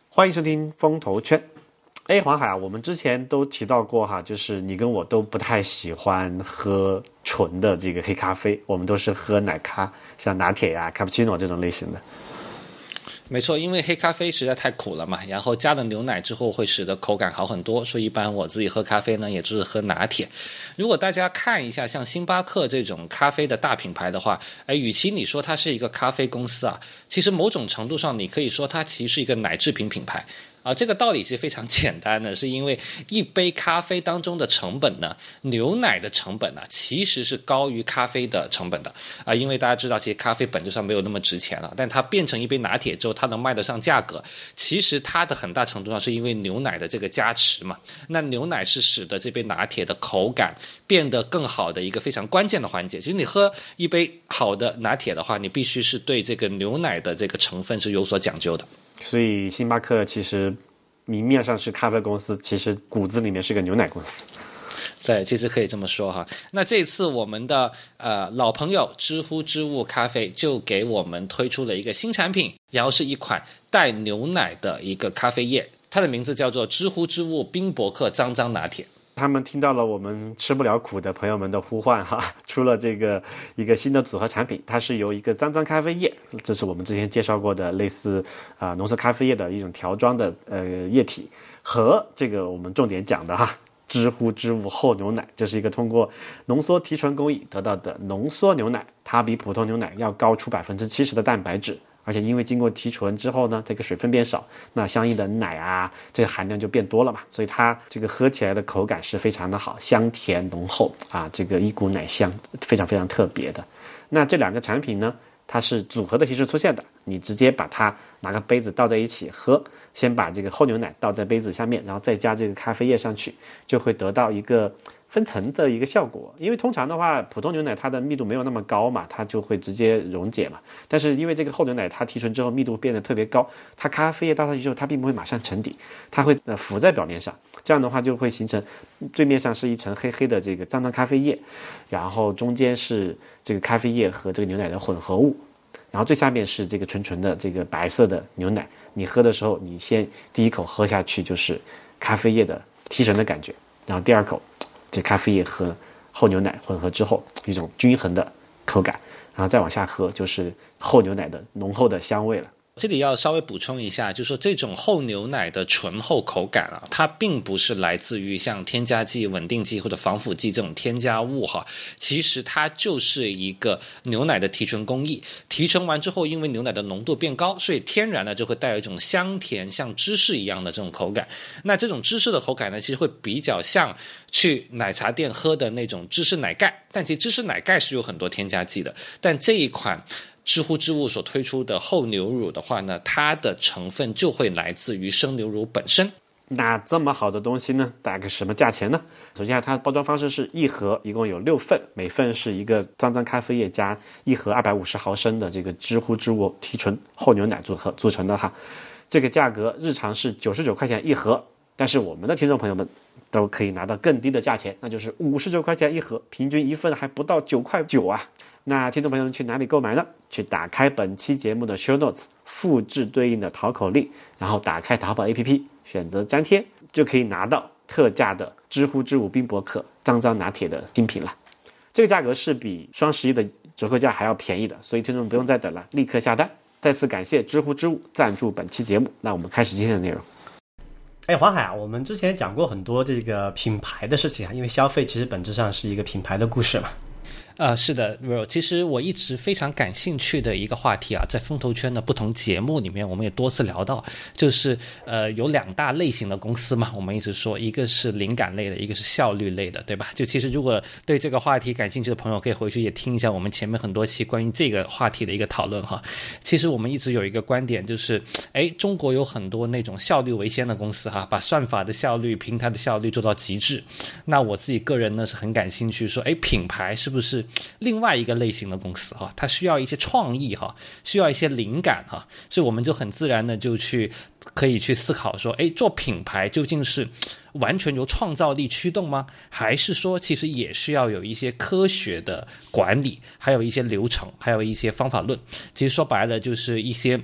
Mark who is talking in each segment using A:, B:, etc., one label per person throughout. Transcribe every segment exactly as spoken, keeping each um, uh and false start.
A: 欢迎收听风投圈。哎，黄海啊，我们之前都提到过哈，就是你跟我都不太喜欢喝纯的这个黑咖啡，我们都是喝奶咖，像拿铁呀、卡布奇诺这种类型的。
B: 没错，因为黑咖啡实在太苦了嘛，然后加了牛奶之后会使得口感好很多，所以一般我自己喝咖啡呢，也就是喝拿铁。如果大家看一下像星巴克这种咖啡的大品牌的话，哎，与其你说它是一个咖啡公司啊，其实某种程度上你可以说它其实是一个奶制品品牌。啊，这个道理是非常简单的，是因为一杯咖啡当中的成本呢，牛奶的成本呢，其实是高于咖啡的成本的啊，因为大家知道，其实咖啡本质上没有那么值钱了，但它变成一杯拿铁之后，它能卖得上价格，其实它的很大程度上是因为牛奶的这个加持嘛。那牛奶是使得这杯拿铁的口感变得更好的一个非常关键的环节。其实你喝一杯好的拿铁的话，你必须是对这个牛奶的这个成分是有所讲究的。
A: 所以星巴克其实明面上是咖啡公司，其实骨子里面是个牛奶公司。
B: 对，其实可以这么说哈。那这次我们的呃老朋友知乎知物咖啡就给我们推出了一个新产品，然后是一款带牛奶的一个咖啡液，它的名字叫做知乎知物冰博客脏脏拿铁。
A: 他们听到了我们吃不了苦的朋友们的呼唤哈，出了这个一个新的组合产品，它是由一个脏脏咖啡液，这是我们之前介绍过的类似啊、呃、浓缩咖啡液的一种条装的呃液体，和这个我们重点讲的哈知乎知物厚牛奶，这是一个通过浓缩提纯工艺得到的浓缩牛奶，它比普通牛奶要高出百分之七十的蛋白质。而且因为经过提纯之后呢，这个水分变少，那相应的奶啊这个含量就变多了嘛，所以它这个喝起来的口感是非常的好，香甜浓厚啊，这个一股奶香，非常非常特别的。那这两个产品呢，它是组合的形式出现的，你直接把它拿个杯子倒在一起喝，先把这个厚牛奶倒在杯子下面，然后再加这个咖啡液上去，就会得到一个分层的一个效果。因为通常的话普通牛奶它的密度没有那么高嘛，它就会直接溶解嘛，但是因为这个厚牛奶它提纯之后密度变得特别高，它咖啡液倒上去之后它并不会马上沉底，它会呃浮在表面上，这样的话就会形成最面上是一层黑黑的这个脏脏咖啡液，然后中间是这个咖啡液和这个牛奶的混合物，然后最下面是这个纯纯的这个白色的牛奶。你喝的时候你先第一口喝下去就是咖啡液的提神的感觉，然后第二口这咖啡液和厚牛奶混合之后一种均衡的口感，然后再往下喝就是厚牛奶的浓厚的香味了。
B: 这里要稍微补充一下，就是说这种厚牛奶的醇厚口感啊，它并不是来自于像添加剂、稳定剂或者防腐剂这种添加物哈，其实它就是一个牛奶的提纯工艺。提纯完之后，因为牛奶的浓度变高，所以天然的就会带有一种香甜像芝士一样的这种口感。那这种芝士的口感呢，其实会比较像去奶茶店喝的那种芝士奶盖，但其实芝士奶盖是有很多添加剂的，但这一款知乎知物所推出的厚牛乳的话呢，它的成分就会来自于生牛乳本身。
A: 那这么好的东西呢，大概什么价钱呢？首先它的包装方式是一盒一共有六份，每份是一个脏脏咖啡液加一盒二百五十毫升的这个知乎知物提纯厚牛奶组合组成的哈。这个价格日常是九十九块钱一盒，但是我们的听众朋友们都可以拿到更低的价钱，那就是五十九块钱一盒，平均一份还不到九块九啊。那听众朋友们去哪里购买呢？去打开本期节目的 show notes， 复制对应的淘口令，然后打开淘宝 A P P， 选择粘贴，就可以拿到特价的知乎知物冰博客脏脏拿铁的新品了。这个价格是比双十一的折扣价还要便宜的，所以听众们不用再等了，立刻下单。再次感谢知乎知物赞助本期节目，那我们开始今天的内容。
C: 哎，黄海啊，我们之前讲过很多这个品牌的事情啊，因为消费其实本质上是一个品牌的故事嘛。
B: 呃，是的 Will， 其实我一直非常感兴趣的一个话题啊，在风投圈的不同节目里面，我们也多次聊到，就是呃有两大类型的公司嘛，我们一直说，一个是灵感类的，一个是效率类的，对吧？就其实如果对这个话题感兴趣的朋友，可以回去也听一下我们前面很多期关于这个话题的一个讨论哈。其实我们一直有一个观点，就是哎，中国有很多那种效率为先的公司哈，把算法的效率、平台的效率做到极致。那我自己个人呢是很感兴趣，说哎，品牌是不是另外一个类型的公司哈，它需要一些创意哈，需要一些灵感哈，所以我们就很自然的就去可以去思考说，哎，做品牌究竟是完全由创造力驱动吗？还是说其实也需要有一些科学的管理，还有一些流程，还有一些方法论？其实说白了就是一些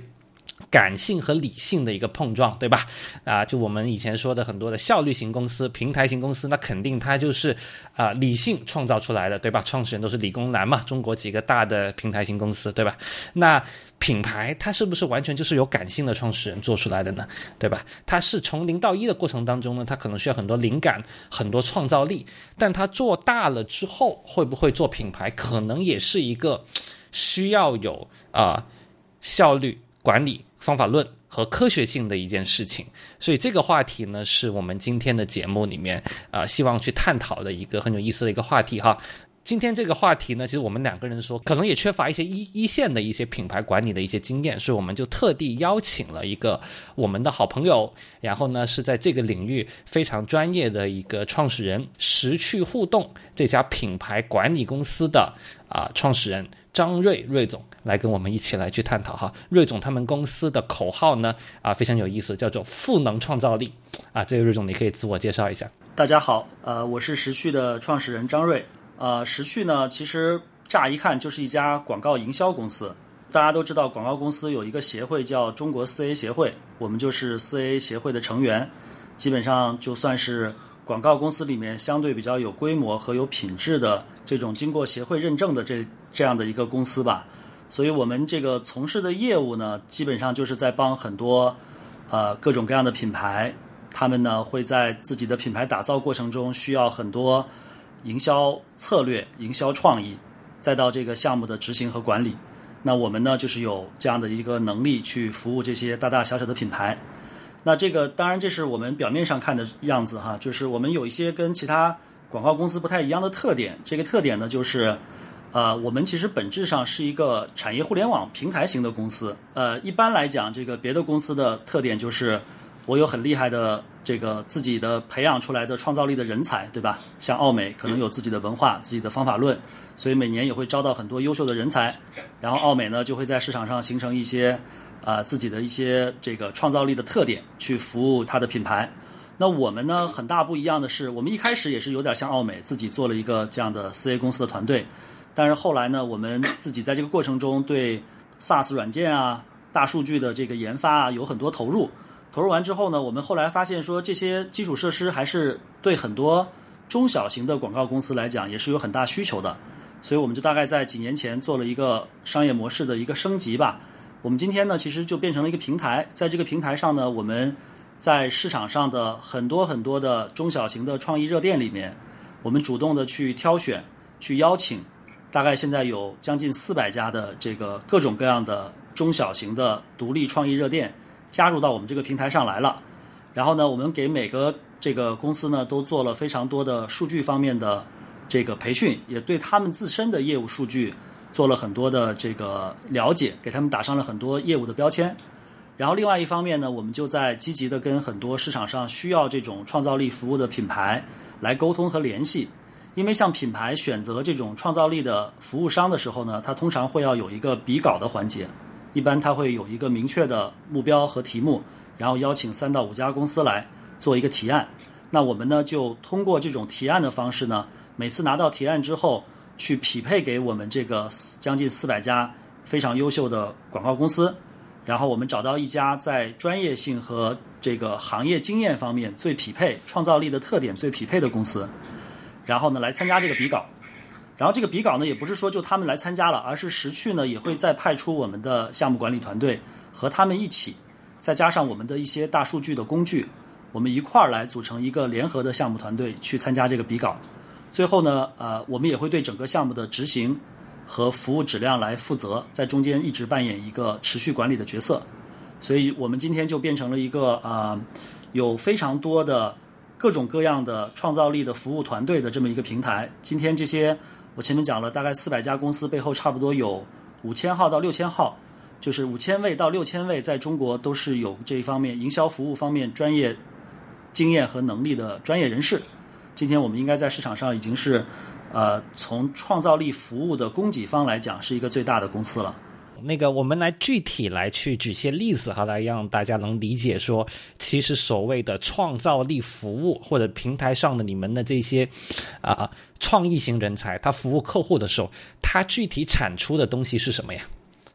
B: 感性和理性的一个碰撞，对吧？啊，就我们以前说的很多的效率型公司、平台型公司，那肯定它就是啊、呃、理性创造出来的，对吧？创始人都是理工男嘛，中国几个大的平台型公司，对吧？那品牌它是不是完全就是由感性的创始人做出来的呢？对吧？它是从零到一的过程当中呢，它可能需要很多灵感、很多创造力，但它做大了之后，会不会做品牌，可能也是一个需要有啊、呃、效率管理。方法论和科学性的一件事情，所以这个话题呢，是我们今天的节目里面啊、呃，希望去探讨的一个很有意思的一个话题哈。今天这个话题呢，其实我们两个人说可能也缺乏一些一一线的一些品牌管理的一些经验，所以我们就特地邀请了一个我们的好朋友，然后呢是在这个领域非常专业的一个创始人，时趣互动这家品牌管理公司的啊、呃、创始人张瑞瑞总来跟我们一起来去探讨哈。瑞总他们公司的口号呢啊非常有意思，叫做赋能创造力啊。这个瑞总你可以自我介绍一下。
D: 大家好，呃，我是时趣的创始人张瑞。呃，时趣呢，其实乍一看就是一家广告营销公司。大家都知道，广告公司有一个协会叫中国 四 A 协会，我们就是 四 A 协会的成员，基本上就算是广告公司里面相对比较有规模和有品质的这种经过协会认证的这这样的一个公司吧。所以我们这个从事的业务呢，基本上就是在帮很多呃各种各样的品牌，他们呢会在自己的品牌打造过程中需要很多营销策略、营销创意，再到这个项目的执行和管理。那我们呢就是有这样的一个能力去服务这些大大小小的品牌。那这个当然这是我们表面上看的样子哈，就是我们有一些跟其他广告公司不太一样的特点。这个特点呢就是呃，我们其实本质上是一个产业互联网平台型的公司。呃，一般来讲，这个别的公司的特点就是我有很厉害的这个自己的培养出来的创造力的人才，对吧？像奥美可能有自己的文化、自己的方法论，所以每年也会招到很多优秀的人才。然后奥美呢就会在市场上形成一些呃自己的一些这个创造力的特点，去服务它的品牌。那我们呢很大不一样的是，我们一开始也是有点像奥美，自己做了一个这样的 四 A 公司的团队。但是后来呢，我们自己在这个过程中对 SaaS 软件啊、大数据的这个研发啊有很多投入。投入完之后呢，我们后来发现说，这些基础设施还是对很多中小型的广告公司来讲也是有很大需求的。所以我们就大概在几年前做了一个商业模式的一个升级吧。我们今天呢，其实就变成了一个平台，在这个平台上呢，我们在市场上的很多很多的中小型的创意热店里面，我们主动的去挑选、去邀请。大概现在有将近四百家的这个各种各样的中小型的独立创意热店加入到我们这个平台上来了。然后呢，我们给每个这个公司呢都做了非常多的数据方面的这个培训，也对他们自身的业务数据做了很多的这个了解，给他们打上了很多业务的标签。然后另外一方面呢，我们就在积极的跟很多市场上需要这种创造力服务的品牌来沟通和联系。因为像品牌选择这种创造力的服务商的时候呢，它通常会要有一个比稿的环节，一般它会有一个明确的目标和题目，然后邀请三到五家公司来做一个提案。那我们呢就通过这种提案的方式呢，每次拿到提案之后，去匹配给我们这个将近四百家非常优秀的广告公司，然后我们找到一家在专业性和这个行业经验方面最匹配、创造力的特点最匹配的公司。然后呢，来参加这个比稿，然后这个比稿呢，也不是说就他们来参加了，而是时趣呢也会再派出我们的项目管理团队和他们一起，再加上我们的一些大数据的工具，我们一块儿来组成一个联合的项目团队去参加这个比稿。最后呢，呃，我们也会对整个项目的执行和服务质量来负责，在中间一直扮演一个持续管理的角色。所以我们今天就变成了一个啊、呃，有非常多的各种各样的创造力的服务团队的这么一个平台。今天这些我前面讲了，大概四百家公司背后差不多有五千号到六千号，就是五千位到六千位，在中国都是有这一方面营销服务方面专业经验和能力的专业人士。今天我们应该在市场上已经是呃从创造力服务的供给方来讲是一个最大的公司了。
B: 那个我们来具体来去举些例子哈，来让大家能理解说，其实所谓的创造力服务或者平台上的你们的这些啊、呃、创意型人才，他服务客户的时候，他具体产出的东西是什么呀？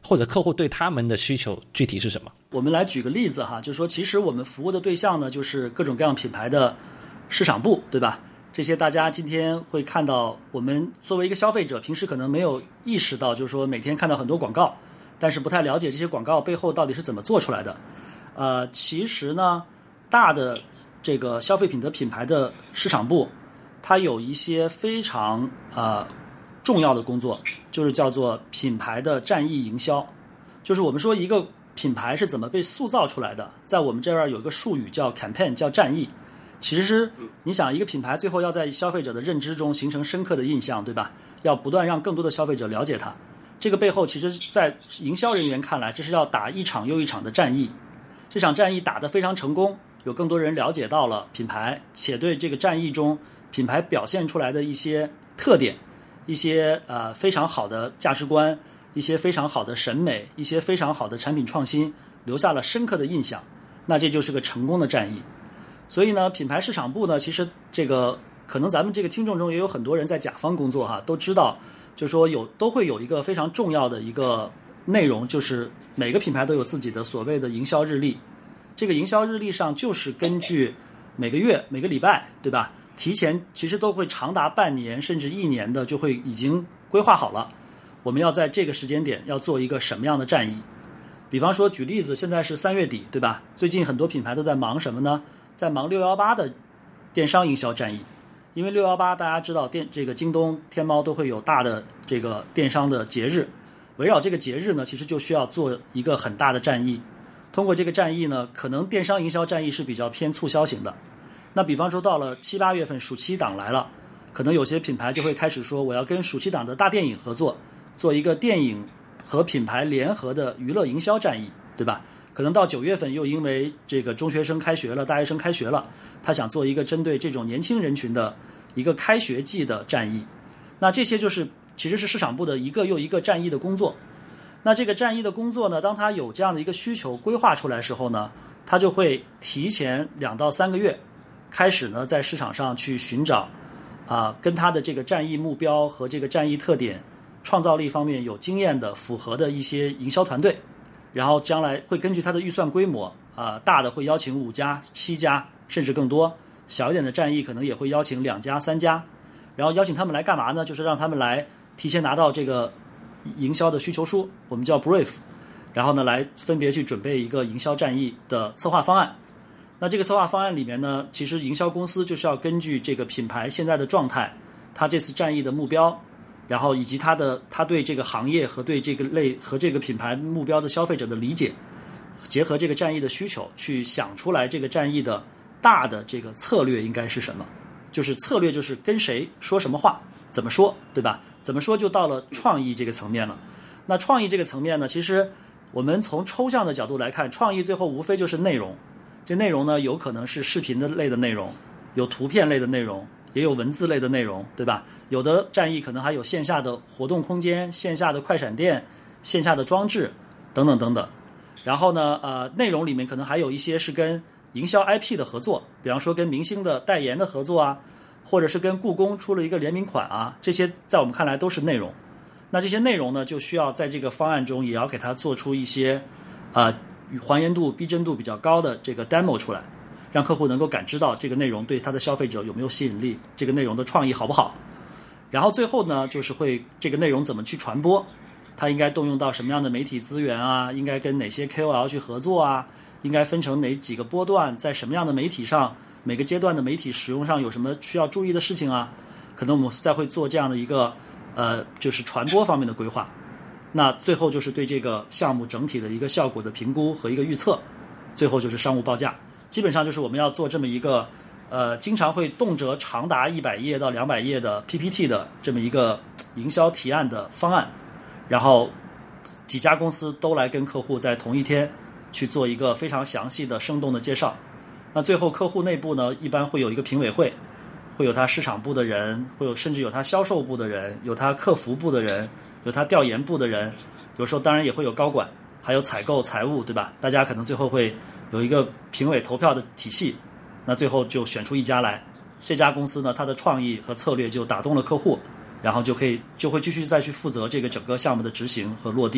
B: 或者客户对他们的需求具体是什么？
D: 我们来举个例子哈，就是说其实我们服务的对象呢，就是各种各样品牌的市场部，对吧？这些大家今天会看到，我们作为一个消费者，平时可能没有意识到，就是说每天看到很多广告，但是不太了解这些广告背后到底是怎么做出来的。呃，其实呢，大的这个消费品的品牌的市场部，它有一些非常呃重要的工作，就是叫做品牌的战役营销。就是我们说一个品牌是怎么被塑造出来的，在我们这边有一个术语叫 campaign， 叫战役。其实你想一个品牌最后要在消费者的认知中形成深刻的印象，对吧？要不断让更多的消费者了解它，这个背后其实在营销人员看来，这是要打一场又一场的战役。这场战役打得非常成功，有更多人了解到了品牌，且对这个战役中品牌表现出来的一些特点，一些呃非常好的价值观，一些非常好的审美，一些非常好的产品创新留下了深刻的印象，那这就是个成功的战役。所以呢，品牌市场部呢，其实这个可能咱们这个听众中也有很多人在甲方工作哈，都知道，就是说有都会有一个非常重要的一个内容，就是每个品牌都有自己的所谓的营销日历。这个营销日历上就是根据每个月、每个礼拜，对吧？提前其实都会长达半年甚至一年的，就会已经规划好了，我们要在这个时间点要做一个什么样的战役。比方说举例子，现在是三月底，对吧？最近很多品牌都在忙什么呢？在忙六一八的电商营销战役。因为六一八大家知道电这个京东、天猫都会有大的这个电商的节日，围绕这个节日呢，其实就需要做一个很大的战役。通过这个战役呢，可能电商营销战役是比较偏促销型的。那比方说到了七八月份暑期档来了，可能有些品牌就会开始说，我要跟暑期档的大电影合作，做一个电影和品牌联合的娱乐营销战役，对吧？可能到九月份又因为这个中学生开学了，大学生开学了，他想做一个针对这种年轻人群的一个开学季的战役。那这些就是其实是市场部的一个又一个战役的工作。那这个战役的工作呢，当他有这样的一个需求规划出来的时候呢，他就会提前两到三个月开始呢，在市场上去寻找啊、呃，跟他的这个战役目标和这个战役特点、创造力方面有经验的、符合的一些营销团队。然后将来会根据它的预算规模，啊、呃，大的会邀请五家、七家，甚至更多；小一点的战役可能也会邀请两家、三家。然后邀请他们来干嘛呢？就是让他们来提前拿到这个营销的需求书，我们叫 brief， 然后呢来分别去准备一个营销战役的策划方案。那这个策划方案里面呢，其实营销公司就是要根据这个品牌现在的状态，它这次战役的目标。然后以及他的他对这个行业和对这个类和这个品牌目标的消费者的理解，结合这个战役的需求，去想出来这个战役的大的这个策略应该是什么。就是策略就是跟谁说什么话，怎么说，对吧？怎么说就到了创意这个层面了。那创意这个层面呢，其实我们从抽象的角度来看，创意最后无非就是内容。这内容呢，有可能是视频的类的内容，有图片类的内容，也有文字类的内容，对吧？有的战役可能还有线下的活动空间、线下的快闪店、线下的装置等等等等。然后呢，呃，内容里面可能还有一些是跟营销 I P 的合作，比方说跟明星的代言的合作啊，或者是跟故宫出了一个联名款啊，这些在我们看来都是内容。那这些内容呢，就需要在这个方案中也要给它做出一些呃还原度、逼真度比较高的这个 demo 出来。让客户能够感知到这个内容对他的消费者有没有吸引力，这个内容的创意好不好。然后最后呢，就是会这个内容怎么去传播，它应该动用到什么样的媒体资源啊，应该跟哪些 K O L 去合作啊，应该分成哪几个波段，在什么样的媒体上，每个阶段的媒体使用上有什么需要注意的事情啊，可能我们再会做这样的一个呃，就是传播方面的规划。那最后就是对这个项目整体的一个效果的评估和一个预测，最后就是商务报价。基本上就是我们要做这么一个呃，经常会动辄长达一百页到两百页的 P P T 的这么一个营销提案的方案，然后几家公司都来跟客户在同一天去做一个非常详细的生动的介绍。那最后客户内部呢，一般会有一个评委会，会有他市场部的人，会有甚至有他销售部的人，有他客服部的人，有他调研部的人，有时候当然也会有高管，还有采购、财务，对吧？大家可能最后会有一个评委投票的体系，那最后就选出一家来。这家公司呢，它的创意和策略就打动了客户，然后就可以就会继续再去负责这个整个项目的执行和落地，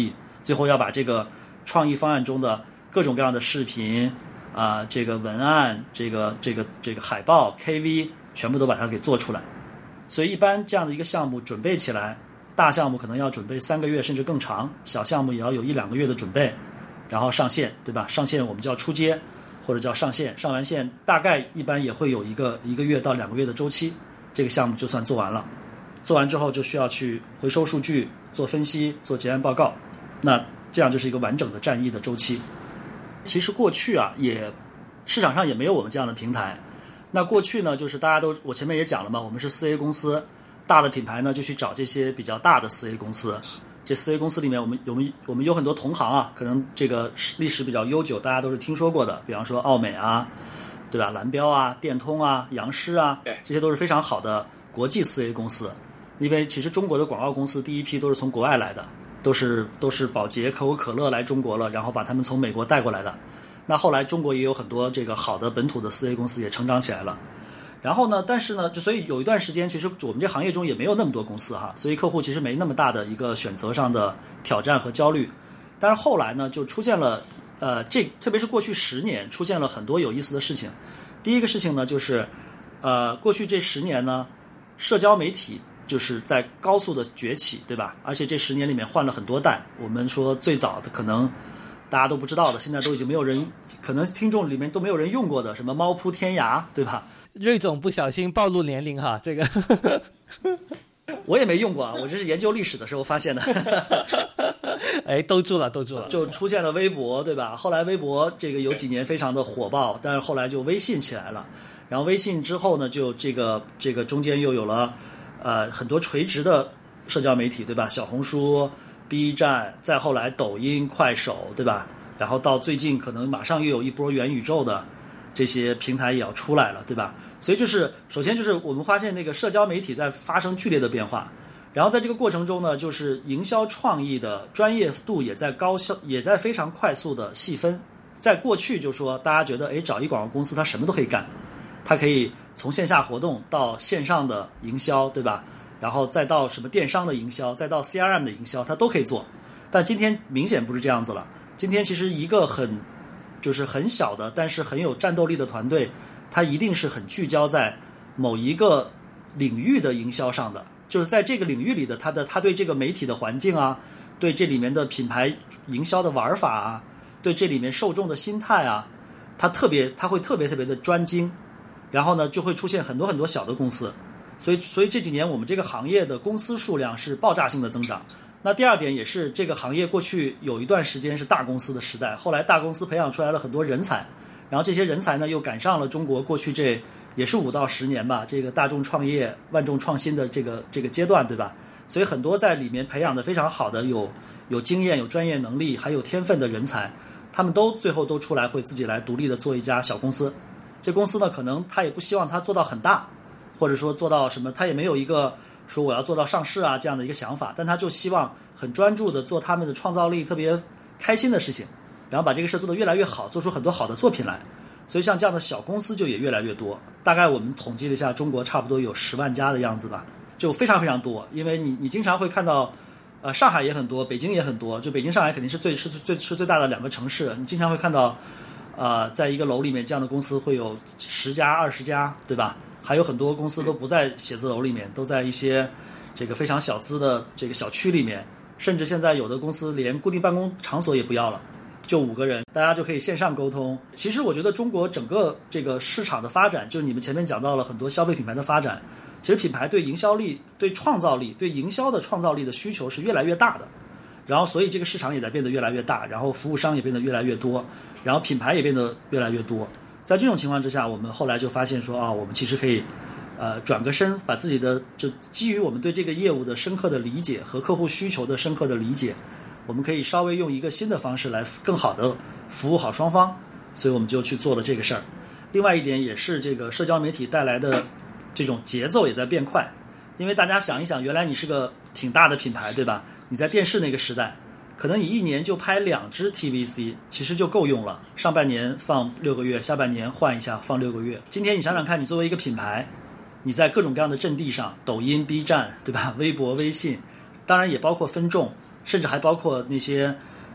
D: 最后要把这个创意方案中的各种各样的视频啊、呃，这个文案，这个这个这个海报 K V 全部都把它给做出来。所以一般这样的一个项目准备起来，大项目可能要准备三个月甚至更长，小项目也要有一两个月的准备，然后上线，对吧？上线我们叫出街或者叫上线，上完线大概一般也会有一个一个月到两个月的周期，这个项目就算做完了。做完之后就需要去回收数据、做分析、做结案报告，那这样就是一个完整的战役的周期。其实过去啊，也市场上也没有我们这样的平台。那过去呢，就是大家都我前面也讲了嘛，我们是 四 A 公司，大的品牌呢就去找这些比较大的 四 A 公司。这 四 A 公司里面，我们我们我们有很多同行啊，可能这个历史比较悠久，大家都是听说过的，比方说奥美啊，对吧？蓝标啊、电通啊、扬师啊，这些都是非常好的国际 四 A 公司。因为其实中国的广告公司第一批都是从国外来的，都是都是宝洁、可口可乐来中国了，然后把他们从美国带过来的。那后来中国也有很多这个好的本土的 四 A 公司也成长起来了。然后呢，但是呢，就所以有一段时间，其实我们这行业中也没有那么多公司哈，所以客户其实没那么大的一个选择上的挑战和焦虑。但是后来呢，就出现了呃，这特别是过去十年出现了很多有意思的事情。第一个事情呢，就是呃，过去这十年呢，社交媒体就是在高速的崛起，对吧？而且这十年里面换了很多代。我们说最早的可能大家都不知道的，现在都已经没有人，可能听众里面都没有人用过的，什么猫扑天涯，对吧？
E: 瑞总不小心暴露年龄哈，这个
D: 我也没用过啊，我这是研究历史的时候发现的。
E: 哎，兜住了，兜住了，
D: 就出现了微博，对吧？后来微博这个有几年非常的火爆，但是后来就微信起来了，然后微信之后呢，就这个这个中间又有了呃很多垂直的社交媒体，对吧？小红书、B 站，再后来抖音、快手，对吧？然后到最近可能马上又有一波元宇宙的这些平台也要出来了，对吧？所以就是首先就是我们发现那个社交媒体在发生剧烈的变化，然后在这个过程中呢，就是营销创意的专业度也在高效，也在非常快速的细分。在过去就说大家觉得，哎，找一广告公司它什么都可以干，它可以从线下活动到线上的营销，对吧？然后再到什么电商的营销，再到 C R M 的营销，它都可以做。但今天明显不是这样子了。今天其实一个很就是很小的，但是很有战斗力的团队，它一定是很聚焦在某一个领域的营销上的，就是在这个领域里的它的它对这个媒体的环境啊，对这里面的品牌营销的玩法啊，对这里面受众的心态啊，它特别它会特别特别的专精，然后呢就会出现很多很多小的公司，所以所以这几年我们这个行业的公司数量是爆炸性的增长。那第二点也是这个行业过去有一段时间是大公司的时代，后来大公司培养出来了很多人才，然后这些人才呢又赶上了中国过去这也是五到十年吧，这个大众创业万众创新的这个这个阶段，对吧？所以很多在里面培养的非常好的有有经验有专业能力还有天分的人才，他们都最后都出来会自己来独立的做一家小公司。这公司呢可能他也不希望他做到很大，或者说做到什么，他也没有一个说我要做到上市啊这样的一个想法，但他就希望很专注的做他们的创造力特别开心的事情，然后把这个事做得越来越好，做出很多好的作品来。所以像这样的小公司就也越来越多，大概我们统计了一下，中国差不多有十万家的样子吧，就非常非常多。因为你你经常会看到，呃，上海也很多，北京也很多，就北京、上海肯定是最是最是最大的两个城市，你经常会看到，呃，在一个楼里面这样的公司会有十家、二十家，对吧？还有很多公司都不在写字楼里面，都在一些这个非常小资的这个小区里面，甚至现在有的公司连固定办公场所也不要了，就五个人，大家就可以线上沟通。其实我觉得中国整个这个市场的发展，就是你们前面讲到了很多消费品牌的发展，其实品牌对营销力、对创造力、对营销的创造力的需求是越来越大的，然后所以这个市场也在变得越来越大，然后服务商也变得越来越多，然后品牌也变得越来越多。在这种情况之下，我们后来就发现说啊，我们其实可以呃转个身，把自己的就基于我们对这个业务的深刻的理解和客户需求的深刻的理解，我们可以稍微用一个新的方式来更好的服务好双方，所以我们就去做了这个事儿。另外一点也是这个社交媒体带来的这种节奏也在变快，因为大家想一想，原来你是个挺大的品牌，对吧？你在电视那个时代，可能你一年就拍两支 T V C， 其实就够用了。上半年放六个月，下半年换一下放六个月。今天你想想看，你作为一个品牌，你在各种各样的阵地上，抖音、B 站，对吧？微博、微信，当然也包括分众，甚至还包括那些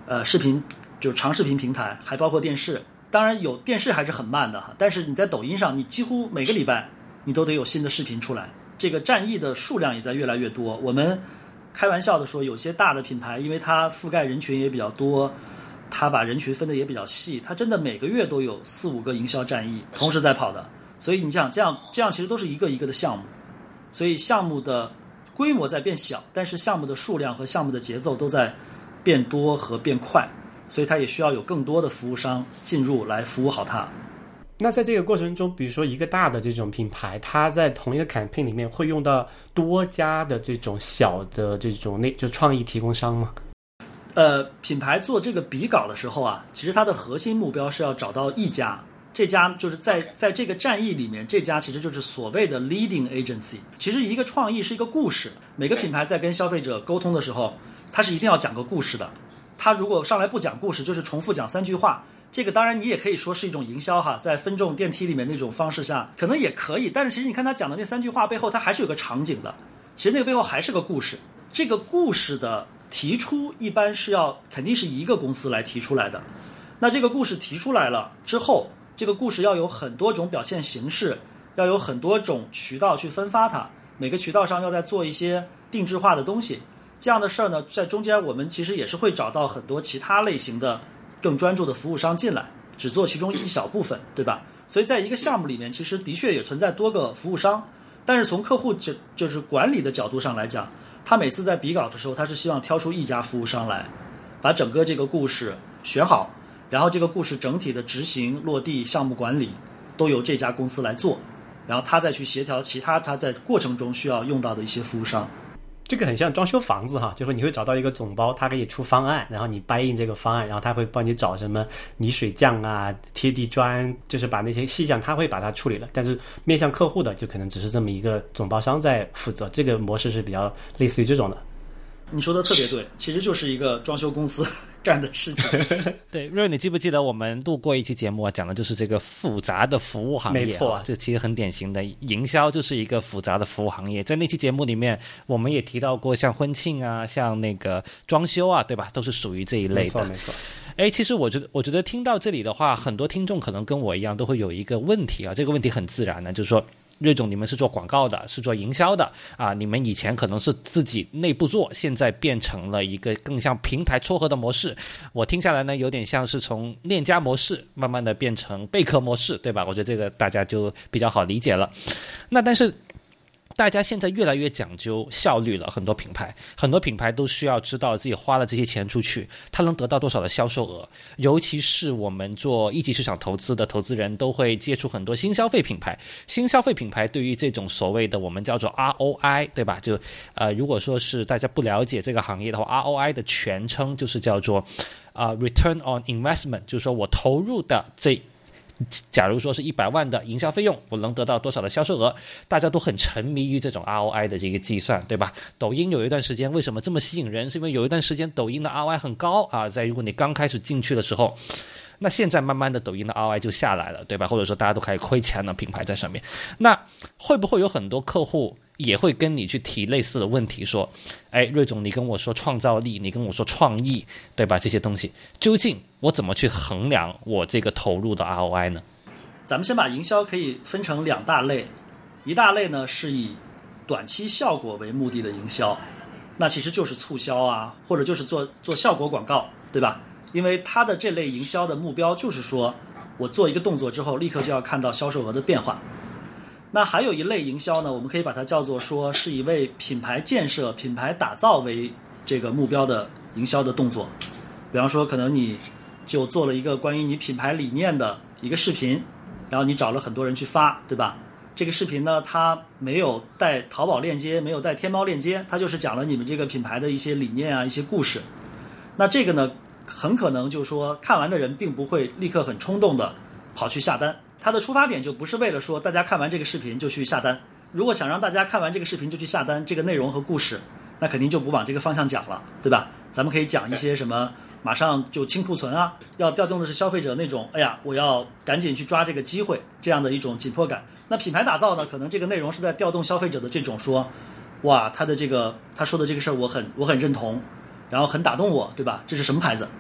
D: 呃视频，就是长视频平台，还包括电视。当然有电视还是很慢的哈，但是你在抖音上，你几乎每个礼拜你都得有新的视频出来，这个战役的数量也在越来越多。我们开玩笑的说，有些大的品牌，因为它覆盖人群也比较多，它把人群分得也比较细，它真的每个月都有四五个营销战役同时在跑的。所以你想这样这样其实都是一个一个的项目，所以项目的规模在变小，但是项目的数量和项目的节奏都在变多和变快，所以它也需要有更多的服务商进入来服务好它。
C: 那在这个过程中，比如说一个大的这种品牌，它在同一个 campaign 里面会用到多家的这种小的这种那就创意提供商吗？
D: 呃，品牌做这个比稿的时候啊，其实它的核心目标是要找到一家，这家就是在在这个战役里面，这家其实就是所谓的 leading agency。其实一个创意是一个故事，每个品牌在跟消费者沟通的时候，它是一定要讲个故事的。它如果上来不讲故事，就是重复讲三句话。这个当然你也可以说是一种营销哈，在分众电梯里面那种方式下可能也可以，但是其实你看他讲的那三句话背后，他还是有个场景的，其实那个背后还是个故事。这个故事的提出一般是要肯定是一个公司来提出来的，那这个故事提出来了之后，这个故事要有很多种表现形式，要有很多种渠道去分发它，每个渠道上要再做一些定制化的东西。这样的事儿呢，在中间我们其实也是会找到很多其他类型的更专注的服务商进来，只做其中一小部分，对吧？所以在一个项目里面，其实的确也存在多个服务商，但是从客户就就是管理的角度上来讲，他每次在比稿的时候，他是希望挑出一家服务商来，把整个这个故事选好，然后这个故事整体的执行、落地、项目管理都由这家公司来做，然后他再去协调其他他在过程中需要用到的一些服务商。
C: 这个很像装修房子哈，就是你会找到一个总包，他可以出方案，然后你掰印这个方案，然后他会帮你找什么泥水匠啊、贴地砖，就是把那些细项他会把它处理了。但是面向客户的就可能只是这么一个总包商在负责，这个模式是比较类似于这种的。
D: 你说的特别对，其实就是一个装修公司干的事情。
B: 对，瑞，你记不记得我们录过一期节目啊，讲的就是这个复杂的服务行业、啊？
C: 没错，
B: 这其实很典型的，营销就是一个复杂的服务行业。在那期节目里面，我们也提到过，像婚庆啊，像那个装修啊，对吧？都是属于这一类的。
C: 没错，没错。
B: 哎，其实我觉得，我觉得听到这里的话，很多听众可能跟我一样，都会有一个问题啊。这个问题很自然呢，就是说，瑞总，你们是做广告的，是做营销的啊，你们以前可能是自己内部做，现在变成了一个更像平台撮合的模式。我听下来呢，有点像是从链家模式慢慢的变成贝壳模式，对吧？我觉得这个大家就比较好理解了。那但是大家现在越来越讲究效率了，很多品牌很多品牌都需要知道自己花了这些钱出去，它能得到多少的销售额。尤其是我们做一级市场投资的投资人，都会接触很多新消费品牌。新消费品牌对于这种所谓的我们叫做 R O I， 对吧？就呃，如果说是大家不了解这个行业的话， R O I 的全称就是叫做呃 Return on Investment， 就是说我投入的这假如说是一百万的营销费用，我能得到多少的销售额？大家都很沉迷于这种 R O I 的这个计算，对吧？抖音有一段时间为什么这么吸引人？是因为有一段时间抖音的 R O I 很高啊，在如果你刚开始进去的时候，那现在慢慢的抖音的 R O I 就下来了，对吧？或者说大家都开始亏钱了，品牌在上面，那会不会有很多客户也会跟你去提类似的问题，说，哎，瑞总，你跟我说创造力，你跟我说创意，对吧？这些东西究竟我怎么去衡量我这个投入的 R O I 呢？
D: 咱们先把营销可以分成两大类，一大类呢是以短期效果为目的的营销，那其实就是促销啊，或者就是做做效果广告，对吧？因为它的这类营销的目标就是说，我做一个动作之后，立刻就要看到销售额的变化。那还有一类营销呢，我们可以把它叫做说是以为品牌建设、品牌打造为这个目标的营销的动作。比方说，可能你就做了一个关于你品牌理念的一个视频，然后你找了很多人去发，对吧？这个视频呢，它没有带淘宝链接，没有带天猫链接，它就是讲了你们这个品牌的一些理念啊、一些故事。那这个呢，很可能就是说看完的人并不会立刻很冲动的跑去下单，他的出发点就不是为了说大家看完这个视频就去下单。如果想让大家看完这个视频就去下单，这个内容和故事那肯定就不往这个方向讲了，对吧？咱们可以讲一些什么马上就清库存啊，要调动的是消费者那种哎呀我要赶紧去抓这个机会这样的一种紧迫感。那品牌打造呢，可能这个内容是在调动消费者的这种说，哇，他的这个他说的这个事儿我很我很认同，然后很打动我，对吧？这是什么牌子？